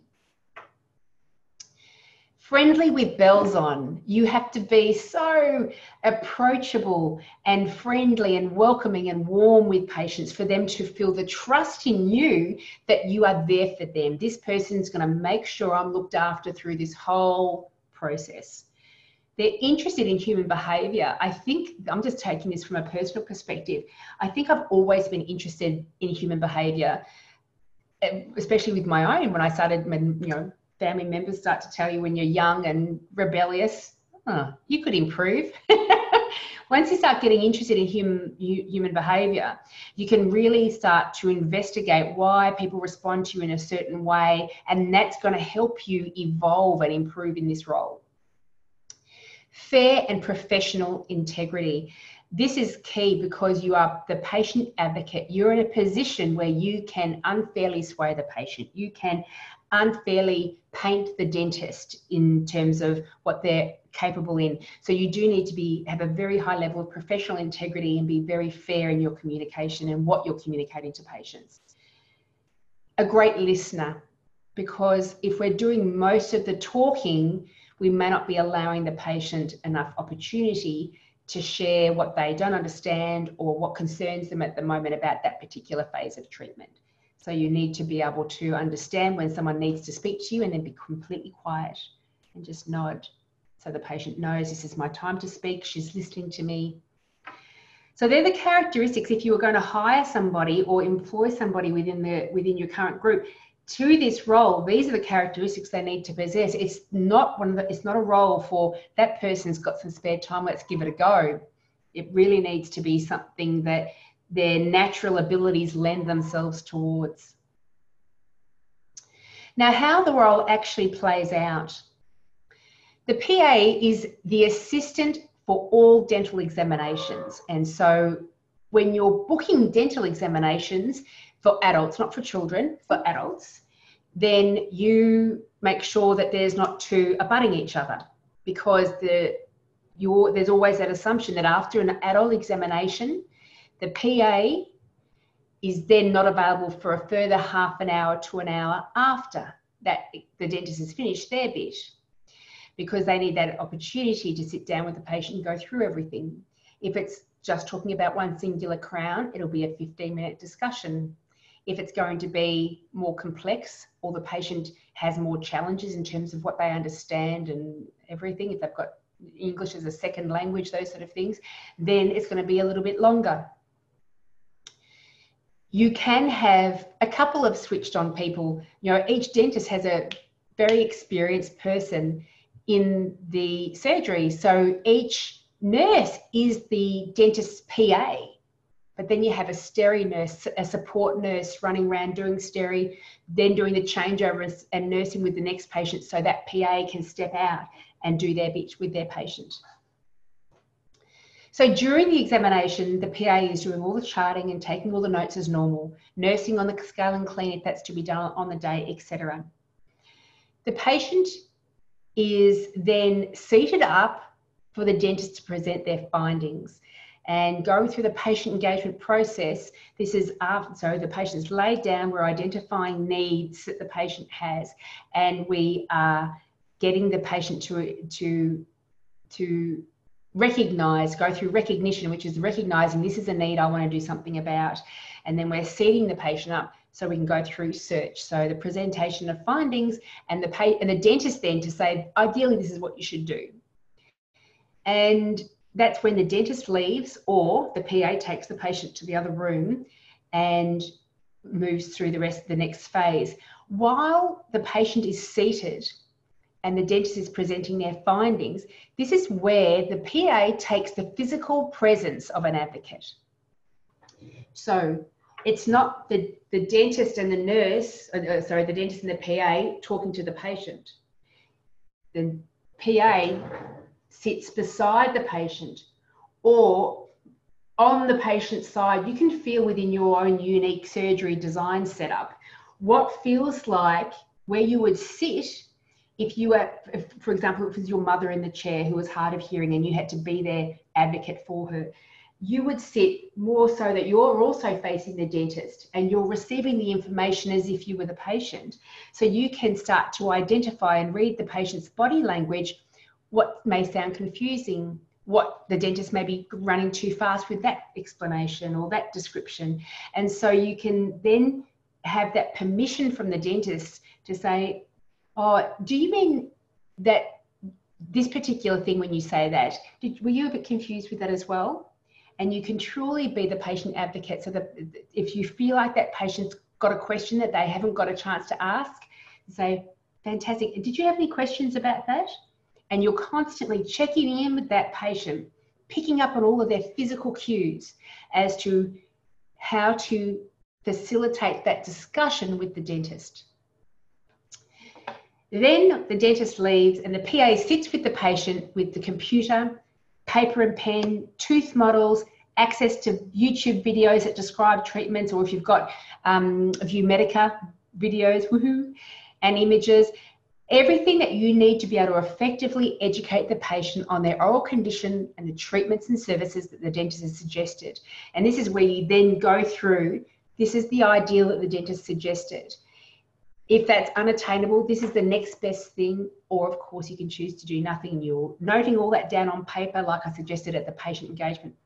A: Friendly with bells on. You have to be so approachable and friendly and welcoming and warm with patients for them to feel the trust in you that you are there for them. This person's going to make sure I'm looked after through this whole process. They're interested in human behavior. I think, I'm just taking this from a personal perspective, I think I've always been interested in human behavior, especially with my own. When I started, you know, family members start to tell you when you're young and rebellious, oh, you could improve. Once you start getting interested in human behavior, you can really start to investigate why people respond to you in a certain way, and that's going to help you evolve and improve in this role. Fair and professional integrity. This is key because you are the patient advocate. You're in a position where you can unfairly sway the patient. You can unfairly paint the dentist in terms of what they're capable in. So you do need to have a very high level of professional integrity and be very fair in your communication and what you're communicating to patients. A great listener, because if we're doing most of the talking, we may not be allowing the patient enough opportunity to share what they don't understand or what concerns them at the moment about that particular phase of treatment. So you need to be able to understand when someone needs to speak to you and then be completely quiet and just nod so the patient knows this is my time to speak, she's listening to me. So they're the characteristics if you were going to hire somebody or employ somebody within your current group to this role. These are the characteristics they need to possess. It's not a role for that person's got some spare time, let's give it a go. It really needs to be something that their natural abilities lend themselves towards. Now, how the role actually plays out. The PA is the assistant for all dental examinations. And so when you're booking dental examinations for adults, not for children, for adults, then you make sure that there's not two abutting each other, because there's always that assumption that after an adult examination, the PA is then not available for a further half an hour to an hour after that the dentist has finished their bit, because they need that opportunity to sit down with the patient and go through everything. If it's just talking about one singular crown, it'll be a 15-minute discussion. If it's going to be more complex, or the patient has more challenges in terms of what they understand and everything, if they've got English as a second language, those sort of things, then it's going to be a little bit longer. You can have a couple of switched on people. You know, each dentist has a very experienced person in the surgery. So each nurse is the dentist's PA, but then you have a steri nurse, a support nurse running around doing steri, then doing the changeover and nursing with the next patient, so that PA can step out and do their bit with their patient. So during the examination, the PA is doing all the charting and taking all the notes as normal, nursing on the scale and clean if that's to be done on the day, etc. The patient is then seated up for the dentist to present their findings. And going through the patient engagement process, this is after, so the patient's laid down, we're identifying needs that the patient has, and we are getting the patient to recognize, go through recognition, which is recognizing this is a need I want to do something about. And then we're seating the patient up so we can go through search. So the presentation of findings, and the dentist then to say, ideally, this is what you should do. And that's when the dentist leaves, or the PA takes the patient to the other room and moves through the next phase. While the patient is seated and the dentist is presenting their findings, this is where the PA takes the physical presence of an advocate. So it's not the dentist and the nurse, the dentist and the PA talking to the patient. The PA sits beside the patient or on the patient's side. You can feel within your own unique surgery design setup what feels like where you would sit if you were, for example, if it was your mother in the chair who was hard of hearing and you had to be their advocate for her, you would sit more so that you're also facing the dentist and you're receiving the information as if you were the patient. So you can start to identify and read the patient's body language, what may sound confusing, what the dentist may be running too fast with that explanation or that description. And so you can then have that permission from the dentist to say, oh, do you mean that this particular thing when you say that? Were you a bit confused with that as well? And you can truly be the patient advocate, so that if you feel like that patient's got a question that they haven't got a chance to ask, say, fantastic, did you have any questions about that? And you're constantly checking in with that patient, picking up on all of their physical cues as to how to facilitate that discussion with the dentist. Then the dentist leaves and the PA sits with the patient with the computer, paper and pen, tooth models, access to YouTube videos that describe treatments, or if you've got Viewmedica videos, woohoo, and images, everything that you need to be able to effectively educate the patient on their oral condition and the treatments and services that the dentist has suggested. And this is where you then go through, this is the ideal that the dentist suggested. If that's unattainable, this is the next best thing, or of course you can choose to do nothing. You're noting all that down on paper like I suggested at the patient engagement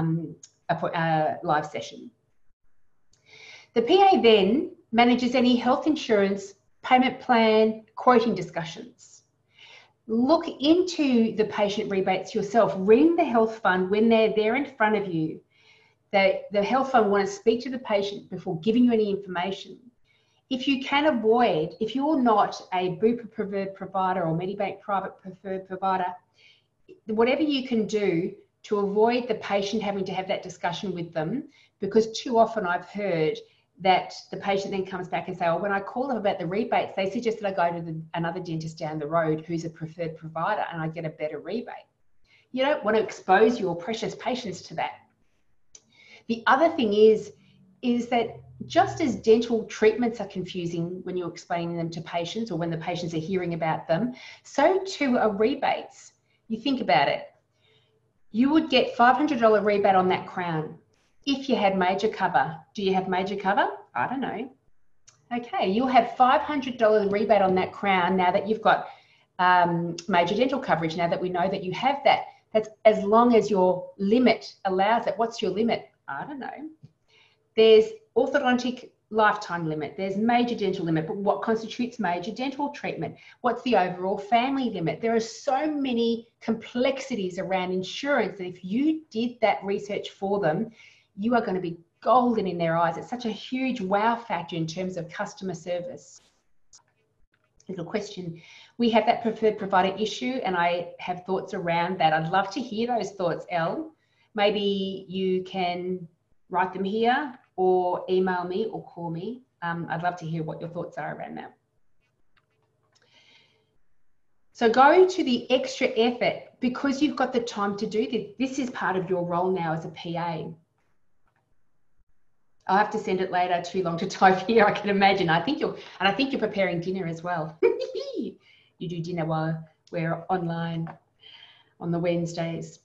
A: live session. The PA then manages any health insurance, payment plan, quoting discussions. Look into the patient rebates yourself. Ring the health fund when they're there in front of you. The health fund want to speak to the patient before giving you any information. If you can avoid, if you're not a Bupa preferred provider or Medibank private preferred provider, whatever you can do to avoid the patient having to have that discussion with them, because too often I've heard that the patient then comes back and say, oh, when I call them about the rebates, they suggest that I go to another dentist down the road who's a preferred provider and I get a better rebate. You don't want to expose your precious patients to that. The other thing is that just as dental treatments are confusing when you're explaining them to patients or when the patients are hearing about them, so too are rebates. You think about it. You would get $500 rebate on that crown if you had major cover. Do you have major cover? I don't know. Okay, you'll have $500 rebate on that crown now that you've got major dental coverage, now that we know that you have that. That's as long as your limit allows it. What's your limit? I don't know. There's orthodontic lifetime limit, there's major dental limit, but what constitutes major dental treatment? What's the overall family limit? There are so many complexities around insurance that if you did that research for them, you are going to be golden in their eyes. It's such a huge wow factor in terms of customer service. Little question. We have that preferred provider issue and I have thoughts around that. I'd love to hear those thoughts, Elle. Maybe you can write them here or email me or call me. I'd love to hear what your thoughts are around that. So go to the extra effort because you've got the time to do this. This is part of your role now as a PA. I'll have to send it later, too long to type here, I can imagine. I think you're preparing dinner as well. You do dinner while we're online on the Wednesdays.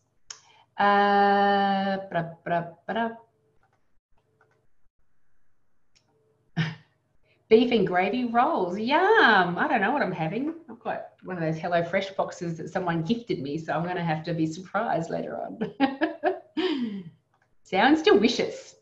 A: Beef and gravy rolls, yum. I don't know what I'm having. I've got one of those HelloFresh boxes that someone gifted me, so I'm going to have to be surprised later on. Sounds delicious.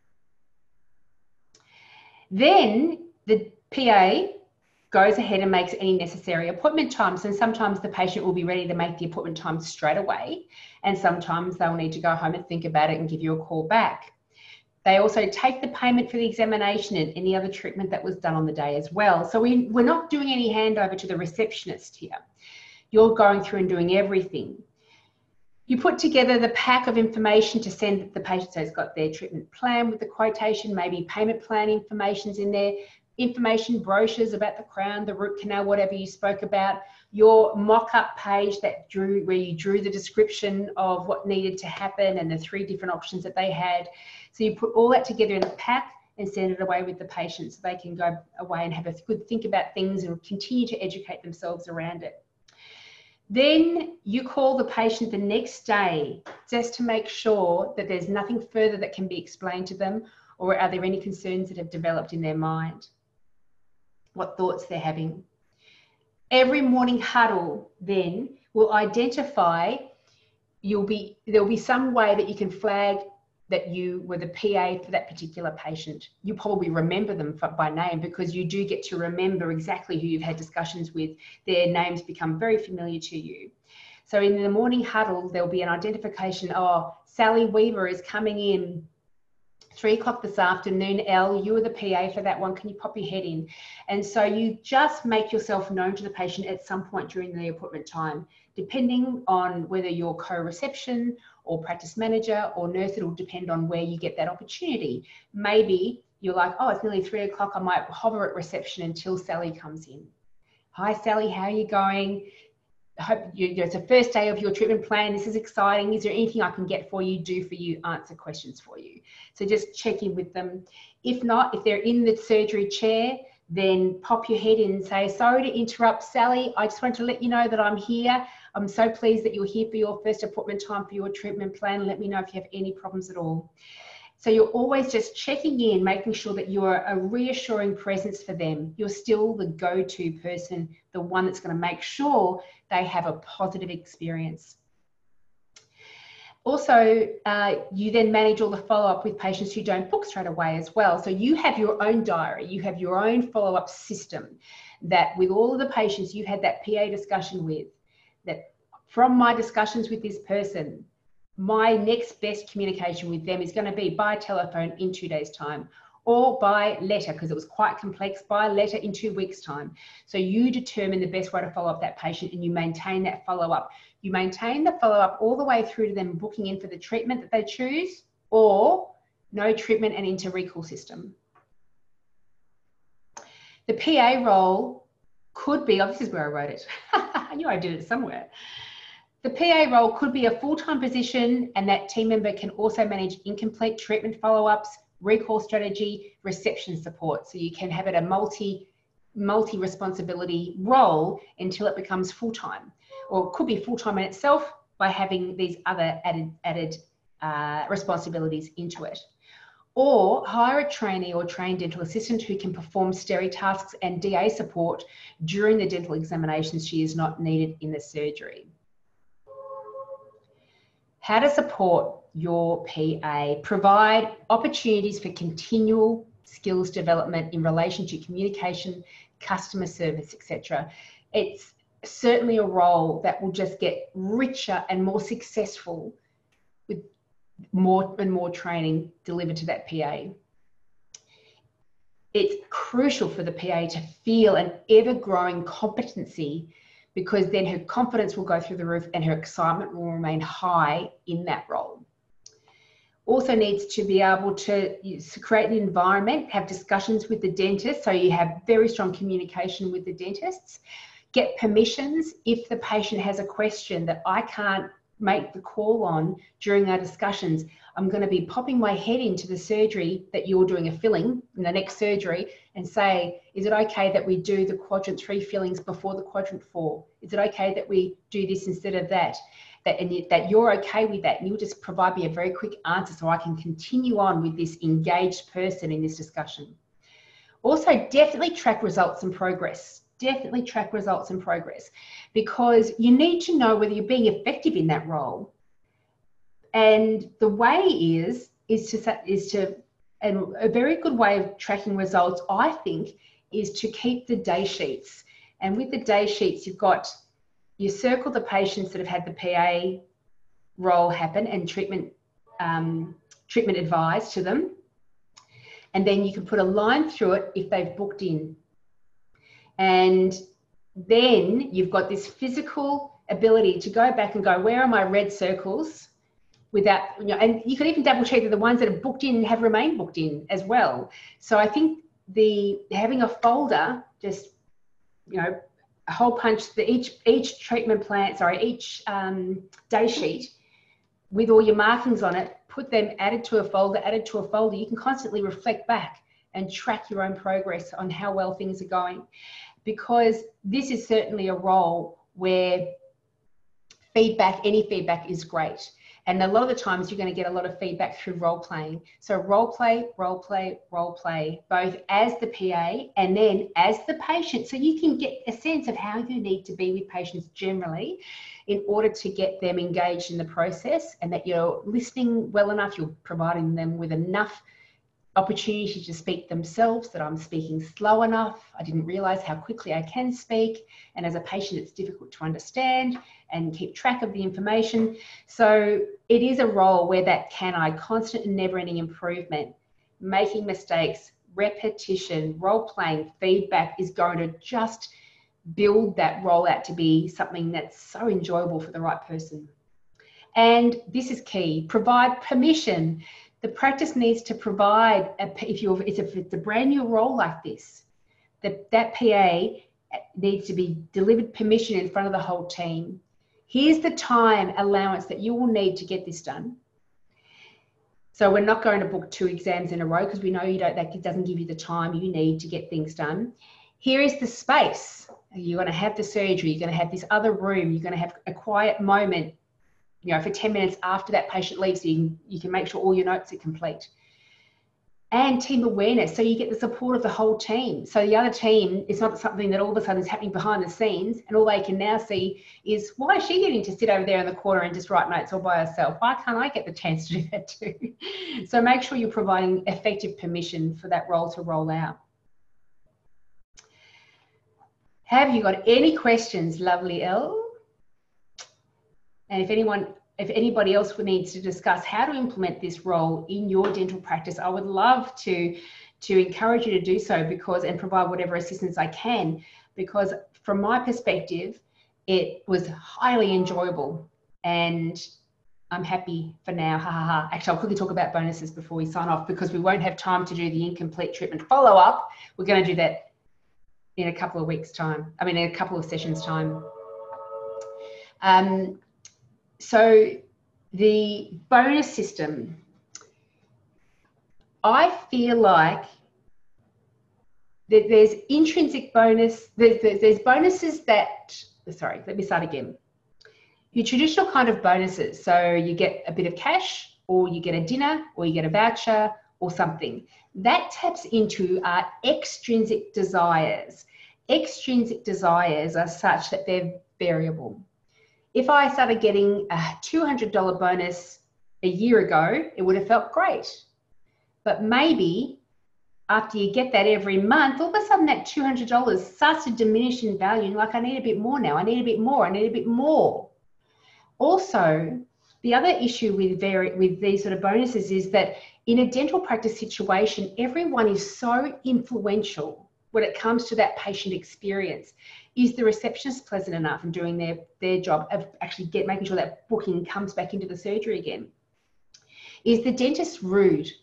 A: Then the PA goes ahead and makes any necessary appointment times, and sometimes the patient will be ready to make the appointment time straight away, and sometimes they'll need to go home and think about it and give you a call back. They also take the payment for the examination and any other treatment that was done on the day as well. So we're not doing any handover to the receptionist here. You're going through and doing everything. You put together the pack of information to send the patient, so it's got their treatment plan with the quotation, maybe payment plan information's in there, information brochures about the crown, the root canal, whatever you spoke about, your mock-up page where you drew the description of what needed to happen and the 3 different options that they had. So you put all that together in a pack and send it away with the patient so they can go away and have a good think about things and continue to educate themselves around it. Then you call the patient the next day just to make sure that there's nothing further that can be explained to them, or are there any concerns that have developed in their mind, what thoughts they're having. Every morning huddle then will identify, there'll be some way that you can flag that you were the PA for that particular patient. You probably remember them by name because you do get to remember exactly who you've had discussions with. Their names become very familiar to you. So in the morning huddle, there'll be an identification, oh, Sally Weaver is coming in 3 o'clock this afternoon. Elle, you were the PA for that one. Can you pop your head in? And so you just make yourself known to the patient at some point during the appointment time, depending on whether you're co-reception or practice manager or nurse. It'll depend on where you get that opportunity. Maybe you're like, oh, it's nearly 3 o'clock. I might hover at reception until Sally comes in. Hi, Sally, how are you going? I hope it's the first day of your treatment plan. This is exciting. Is there anything I can get for you, do for you, answer questions for you? So just check in with them. If not, if they're in the surgery chair, then pop your head in and say, sorry to interrupt, Sally. I just wanted to let you know that I'm here. I'm so pleased that you're here for your first appointment time for your treatment plan. Let me know if you have any problems at all. So you're always just checking in, making sure that you're a reassuring presence for them. You're still the go-to person, the one that's going to make sure they have a positive experience. Also, you then manage all the follow-up with patients who don't book straight away as well. So you have your own diary, you have your own follow-up system that with all of the patients you've had that PA discussion with, that from my discussions with this person, my next best communication with them is going to be by telephone in 2 days' time, or by letter, because it was quite complex, by letter in 2 weeks' time. So you determine the best way to follow up that patient and you maintain that follow-up. You maintain the follow-up all the way through to them booking in for the treatment that they choose, or no treatment and into recall system. The PA role could be, oh, this is where I wrote it. I knew I did it somewhere. The PA role could be a full-time position, and that team member can also manage incomplete treatment follow-ups, recall strategy, reception support. So you can have it a multi-responsibility role until it becomes full-time, or it could be full-time in itself by having these other added responsibilities into it. Or hire a trainee or trained dental assistant who can perform steri tasks and DA support during the dental examinations. She is not needed in the surgery. How to support your PA. Provide opportunities for continual skills development in relation to communication, customer service, etc. It's certainly a role that will just get richer and more successful with more and more training delivered to that PA. It's crucial for the PA to feel an ever-growing competency, because then her confidence will go through the roof and her excitement will remain high in that role. Also needs to be able to create an environment, have discussions with the dentist, so you have very strong communication with the dentists. Get permissions if the patient has a question that I can't make the call on during our discussions. I'm going to be popping my head into the surgery that you're doing a filling in the next surgery and say, is it okay that we do the quadrant 3 fillings before the quadrant 4? Is it okay that we do this instead of that? That you're okay with that, and you'll just provide me a very quick answer so I can continue on with this engaged person in this discussion. Also, definitely track results and progress. Definitely track results and progress, because you need to know whether you're being effective in that role. And the way is to, and a very good way of tracking results, I think, is to keep the day sheets. And with the day sheets, you circle the patients that have had the PA role happen and treatment advised to them. And then you can put a line through it if they've booked in. And then you've got this physical ability to go back and go, where are my red circles? Without, and you can even double check that the ones that are booked in have remained booked in as well. So I think having a folder, just, a hole punch each treatment plan, each day sheet with all your markings on it, put them added to a folder, you can constantly reflect back and track your own progress on how well things are going. Because this is certainly a role where any feedback is great. And a lot of the times you're going to get a lot of feedback through role playing. So role play, both as the PA and then as the patient. So you can get a sense of how you need to be with patients generally in order to get them engaged in the process, and that you're listening well enough, you're providing them with enough opportunity to speak themselves, that I'm speaking slow enough, I didn't realize how quickly I can speak, and as a patient it's difficult to understand and keep track of the information. So it is a role where that constant and never-ending improvement, making mistakes, repetition, role-playing, feedback is going to just build that role out to be something that's so enjoyable for the right person. And this is key: provide permission. The practice needs to provide, if it's a brand new role like this, that PA needs to be delivered permission in front of the whole team. Here's the time allowance that you will need to get this done. So we're not going to book 2 exams in a row, because we know that doesn't give you the time you need to get things done. Here is the space. You're going to have the surgery, you're going to have this other room, you're going to have a quiet moment, for 10 minutes after that patient leaves, so you can make sure all your notes are complete. And team awareness, so you get the support of the whole team. So the other team, it's not something that all of a sudden is happening behind the scenes, and all they can now see is, why is she getting to sit over there in the corner and just write notes all by herself? Why can't I get the chance to do that too? So make sure you're providing effective permission for that role to roll out. Have you got any questions, lovely Elle? And if anybody else needs to discuss how to implement this role in your dental practice, I would love to encourage you to do so, and provide whatever assistance I can, because from my perspective, it was highly enjoyable, and I'm happy for now. Actually, I'll quickly talk about bonuses before we sign off, because we won't have time to do the incomplete treatment follow-up. We're going to do that in a couple of weeks' time. In a couple of sessions' time. So the bonus system, I feel like that there's intrinsic bonus, there's bonuses that, sorry, let me start again. Your traditional kind of bonuses, so you get a bit of cash, or you get a dinner, or you get a voucher, or something. That taps into our extrinsic desires. Extrinsic desires are such that they're variable. If I started getting a $200 bonus a year ago, it would have felt great. But maybe after you get that every month, all of a sudden that $200 starts to diminish in value. Like, I need a bit more now. I need a bit more. I need a bit more. Also, the other issue with these sort of bonuses is that in a dental practice situation, everyone is so influential when it comes to that patient experience. Is the receptionist pleasant enough and doing their job of actually making sure that booking comes back into the surgery again? Is the dentist rude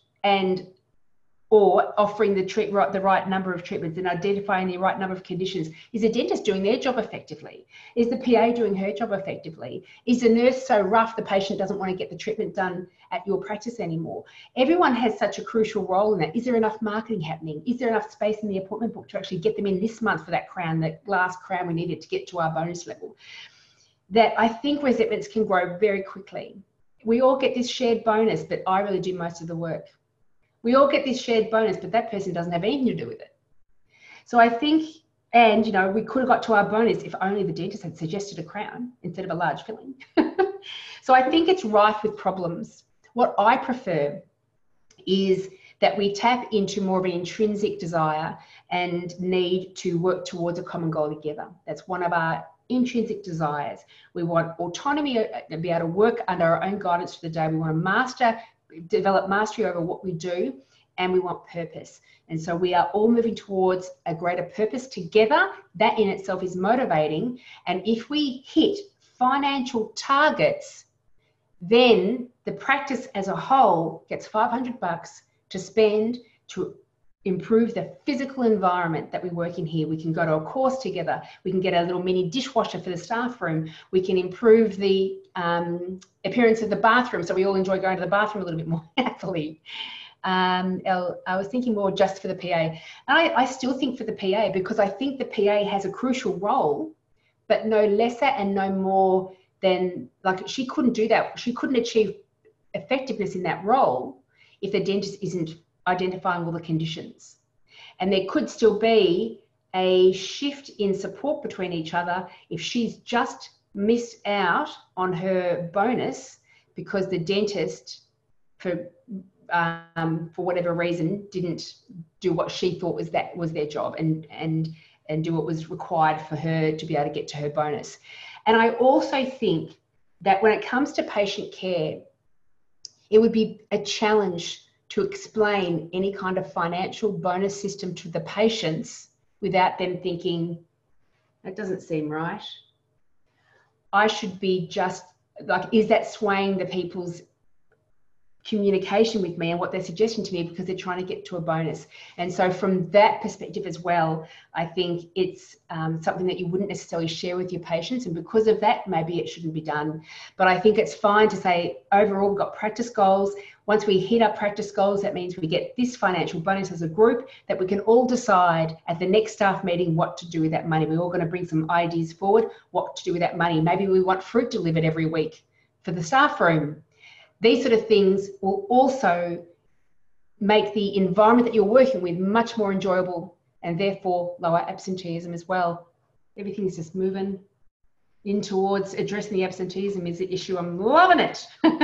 A: or offering the right number of treatments and identifying the right number of conditions? Is the dentist doing their job effectively? Is the PA doing her job effectively? Is the nurse so rough the patient doesn't want to get the treatment done at your practice anymore? Everyone has such a crucial role in that. Is there enough marketing happening? Is there enough space in the appointment book to actually get them in this month for that last crown we needed to get to our bonus level? That I think resentments can grow very quickly. We all get this shared bonus, but I really do most of the work. We all get this shared bonus, but that person doesn't have anything to do with it. So I think, and we could have got to our bonus if only the dentist had suggested a crown instead of a large filling. So I think it's rife with problems. What I prefer is that we tap into more of an intrinsic desire and need to work towards a common goal together. That's one of our intrinsic desires. We want autonomy and be able to work under our own guidance for the day. We want to develop mastery over what we do, and we want purpose. And so we are all moving towards a greater purpose together. That in itself is motivating. And if we hit financial targets, then the practice as a whole gets $500 to spend to improve the physical environment that we work in here. We can go to a course together. We can get a little mini dishwasher for the staff room. We can improve the appearance of the bathroom so we all enjoy going to the bathroom a little bit more happily. I was thinking more just for the PA. And I still think for the PA, because I think the PA has a crucial role, but no lesser and no more than, like, she couldn't do that. She couldn't achieve effectiveness in that role if the dentist isn't identifying all the conditions. And there could still be a shift in support between each other if she's just missed out on her bonus because the dentist, for whatever reason, didn't do what she thought was their job and do what was required for her to be able to get to her bonus. And I also think that when it comes to patient care, it would be a challenge to explain any kind of financial bonus system to the patients without them thinking, that doesn't seem right. I should be just like, is that swaying the people's communication with me and what they're suggesting to me because they're trying to get to a bonus? And so from that perspective as well, I think it's something that you wouldn't necessarily share with your patients, and because of that, maybe it shouldn't be done. But I think it's fine to say, overall, we've got practice goals. Once we hit our practice goals, that means we get this financial bonus as a group that we can all decide at the next staff meeting what to do with that money. We're all going to bring some ideas forward, what to do with that money. Maybe we want fruit delivered every week for the staff room. These sort of things will also make the environment that you're working with much more enjoyable, and therefore lower absenteeism as well. Everything's just moving in towards addressing the absenteeism is the issue. I'm loving it.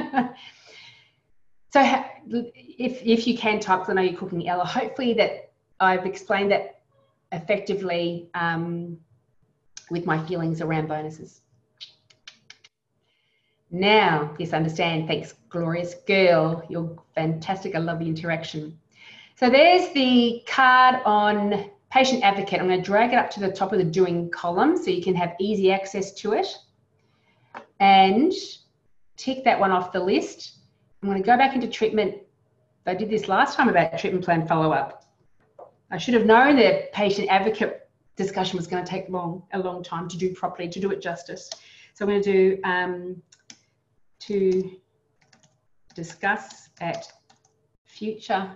A: So if you can type, because I know you're cooking, Ella, hopefully that I've explained that effectively with my feelings around bonuses. Now, yes, understand. Thanks, glorious girl. You're fantastic. I love the interaction. So there's the card on patient advocate. I'm going to drag it up to the top of the doing column so you can have easy access to it. And tick that one off the list. I'm going to go back into treatment. I did this last time about treatment plan follow-up. I should have known that patient advocate discussion was going to take a long time to do properly, to do it justice. So I'm going to do to discuss at future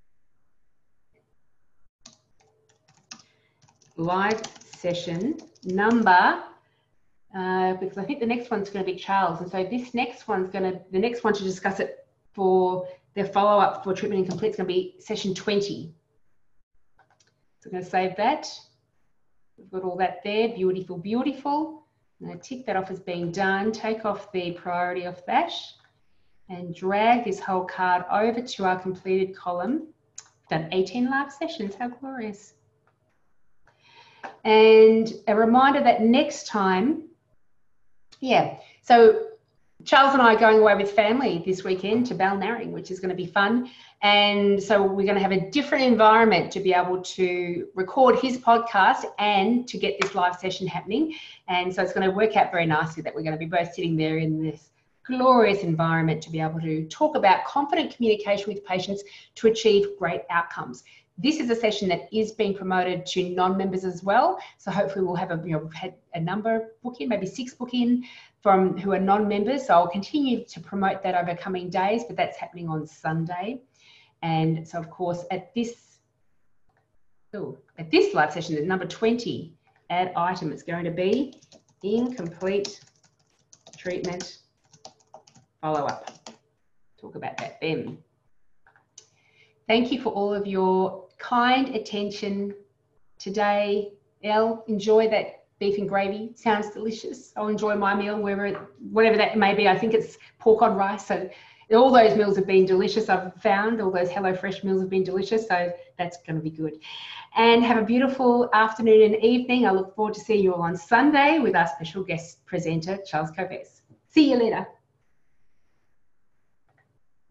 A: live session number, because I think the next one's going to be Charles, and so this next one's the next one to discuss it for the follow-up for treatment incomplete is going to be session 20. So I'm going to save that. We've got all that there. Beautiful, beautiful. I'm going to tick that off as being done. Take off the priority of that and drag this whole card over to our completed column. We've done 18 live sessions. How glorious. And a reminder that next time, so Charles and I are going away with family this weekend to Balnarring, which is going to be fun. And so we're going to have a different environment to be able to record his podcast and to get this live session happening. And so it's going to work out very nicely that we're going to be both sitting there in this glorious environment to be able to talk about confident communication with patients to achieve great outcomes. This is a session that is being promoted to non-members as well. So hopefully we'll have we've had a number book in, maybe 6 book in from who are non-members. So I'll continue to promote that over coming days, but that's happening on Sunday. And so of course at this live session, at number 20, add item, it's going to be incomplete treatment follow-up. Talk about that then. Thank you for all of your kind attention today. Elle, enjoy that beef and gravy. Sounds delicious. I'll enjoy my meal, whatever that may be. I think it's pork on rice. So all those meals have been delicious. I've found all those HelloFresh meals have been delicious. So that's going to be good. And have a beautiful afternoon and evening. I look forward to seeing you all on Sunday with our special guest presenter, Charles Kovess. See you later.